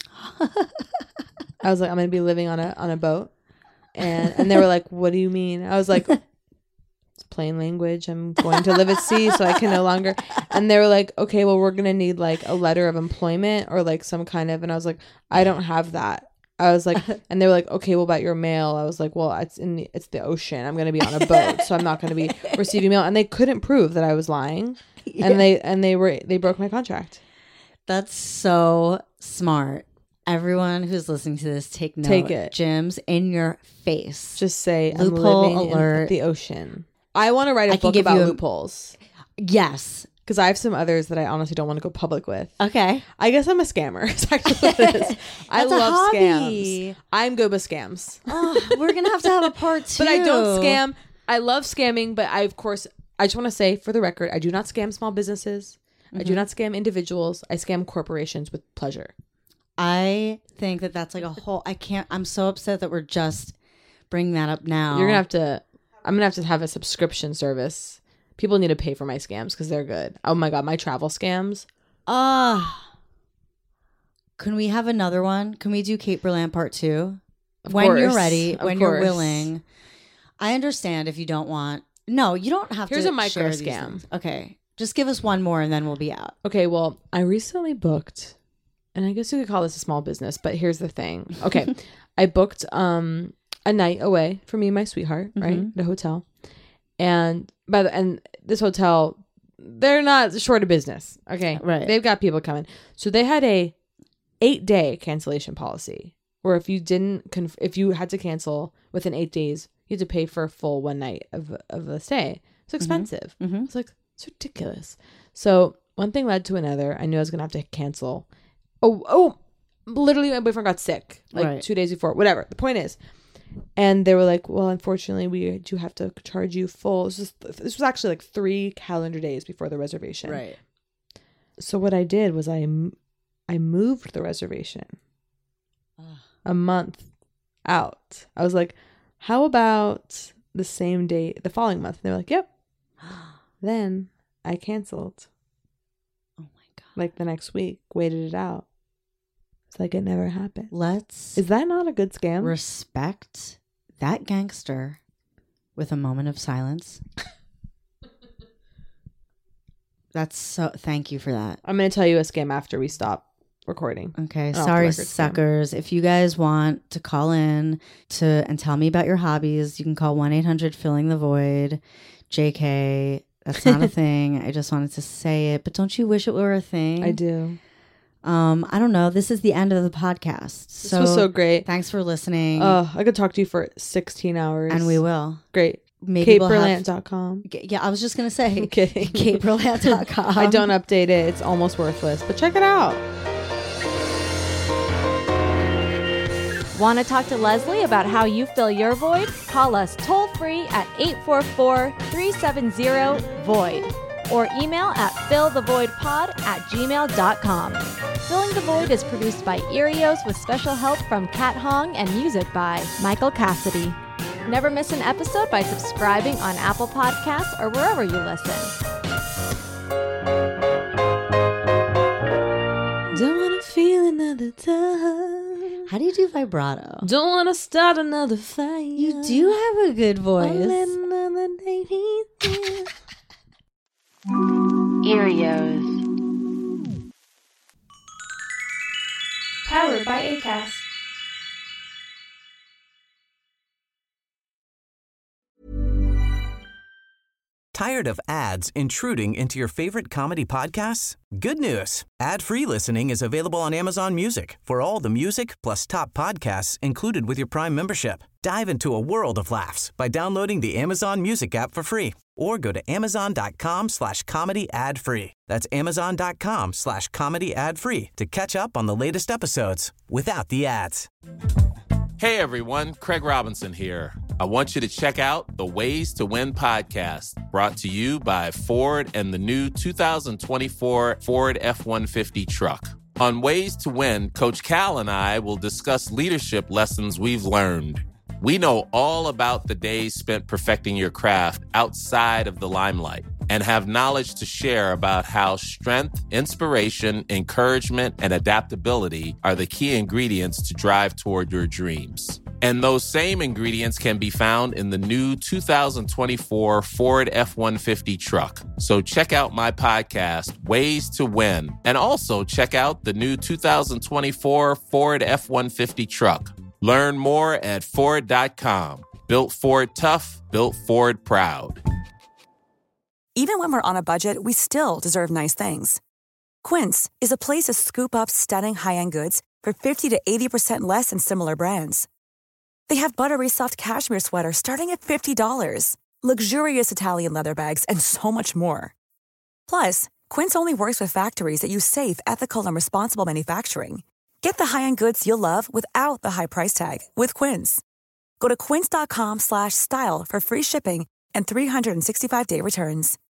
I was like, I'm gonna be living on a on a boat. And and they were like, what do you mean? I was like, it's plain language. I'm going to live at sea, so I can no longer. And they were like, okay, well, we're gonna need like a letter of employment or like some kind of. And I was like, I don't have that. I was like, and they were like, okay, well, about your mail. I was like, well, it's in the, it's the ocean. I'm gonna be on a boat, so I'm not gonna be receiving mail. And they couldn't prove that I was lying, Yeah. and they and they were they broke my contract. That's so smart. Everyone who's listening to this, take note. Take it. Gyms in your face. Just say Loophole I'm living alert. in the ocean. I want to write a I can book give about you a- loopholes Yes. because I have some others that I honestly don't want to go public with. Okay. I guess I'm a scammer. It's actually what it is. I That's a love hobby. scams. I'm good with scams. Oh, we're gonna have to have a part two. But I don't scam. I love scamming, but I, of course, I just want to say for the record, I do not scam small businesses. I do not scam individuals. I scam corporations with pleasure. I think that that's like a whole. I can't. I'm so upset that we're just bringing that up now. You're going to have to, I'm going to have to have a subscription service. People need to pay for my scams because they're good. Oh my God, my travel scams. Ah. Can we have another one? Can we do Kate Berlant part two? Of when you're course. ready, Of when you're course. willing. I understand if you don't want. No, you don't have Here's to. a micro share these scam. things. Okay. Just give us one more and then we'll be out. Okay, well, I recently booked, and I guess you could call this a small business, but here's the thing. Okay, I booked um a night away for me and my sweetheart, right, Mhm. at a hotel, and by the and this hotel, they're not short of business. Okay, Right. They've got people coming, so they had a eight day cancellation policy, where if you didn't conf- if you had to cancel within eight days, you had to pay for a full one night of of the stay. It's expensive. Mhm. It's like it's ridiculous. So one thing led to another. I knew I was gonna have to cancel. Oh, oh, literally, my boyfriend got sick like Right. two days before. Whatever. The point is, and they were like, "Well, unfortunately, we do have to charge you full." This was, this was actually like three calendar days before the reservation. Right. So what I did was I, m- I moved the reservation a month out. I was like, "How about the same day, the following month?" And they were like, "Yep." Then I canceled. Oh my God. Like the next week, waited it out. It's like it never happened. Let's Is that not a good scam? respect that gangster with a moment of silence. That's so, thank you for that. I'm going to tell you a scam after we stop recording. Okay, Off the sorry, record scam. suckers. If you guys want to call in to and tell me about your hobbies, you can call one eight hundred filling the void. J K, that's not a thing. I just wanted to say it, but don't you wish it were a thing? I do. Um, I don't know. This is the end of the podcast. This was so great. Thanks for listening. Oh, I could talk to you for sixteen hours. And we will. Great. Maybe Kate we'll Berlant dot com. have... Yeah, I was just going to say. Okay. Kate Berlant dot com. I don't update it. It's almost worthless, but check it out. Want to talk to Leslie about how you fill your void? Call us toll free at eight four four, three seven zero, void or email at fillthevoidpod at gmail dot com. Filling the Void is produced by Erios with special help from Kat Hong and music by Michael Cassidy. Never miss an episode by subscribing on Apple Podcasts or wherever you listen. Don't want to feel another time. How do you do vibrato? Don't want to start another fire. You do have a good voice. Another day be there. Erios. Powered by Acast. Tired of ads intruding into your favorite comedy podcasts? Good news. Ad-free listening is available on Amazon Music for all the music plus top podcasts included with your Prime membership. Dive into a world of laughs by downloading the Amazon Music app for free or go to amazon.com slash comedy ad free. That's amazon.com slash comedy ad free to catch up on the latest episodes without the ads. Hey everyone, Craig Robinson here. I want you to check out the Ways to Win podcast, brought to you by Ford and the new two thousand twenty-four Ford F one fifty truck. On Ways to Win, Coach Cal and I will discuss leadership lessons we've learned. We know all about the days spent perfecting your craft outside of the limelight and have knowledge to share about how strength, inspiration, encouragement, and adaptability are the key ingredients to drive toward your dreams. And those same ingredients can be found in the new two thousand twenty-four Ford F one fifty truck. So check out my podcast, Ways to Win, and also check out the new two thousand twenty-four Ford F one fifty truck. Learn more at Ford dot com. Built Ford tough, built Ford proud. Even when we're on a budget, we still deserve nice things. Quince is a place to scoop up stunning high-end goods for fifty to eighty percent less than similar brands. They have buttery soft cashmere sweaters starting at fifty dollars, luxurious Italian leather bags, and so much more. Plus, Quince only works with factories that use safe, ethical, and responsible manufacturing. Get the high-end goods you'll love without the high price tag with Quince. Go to quince.com slash style for free shipping and three sixty-five day returns.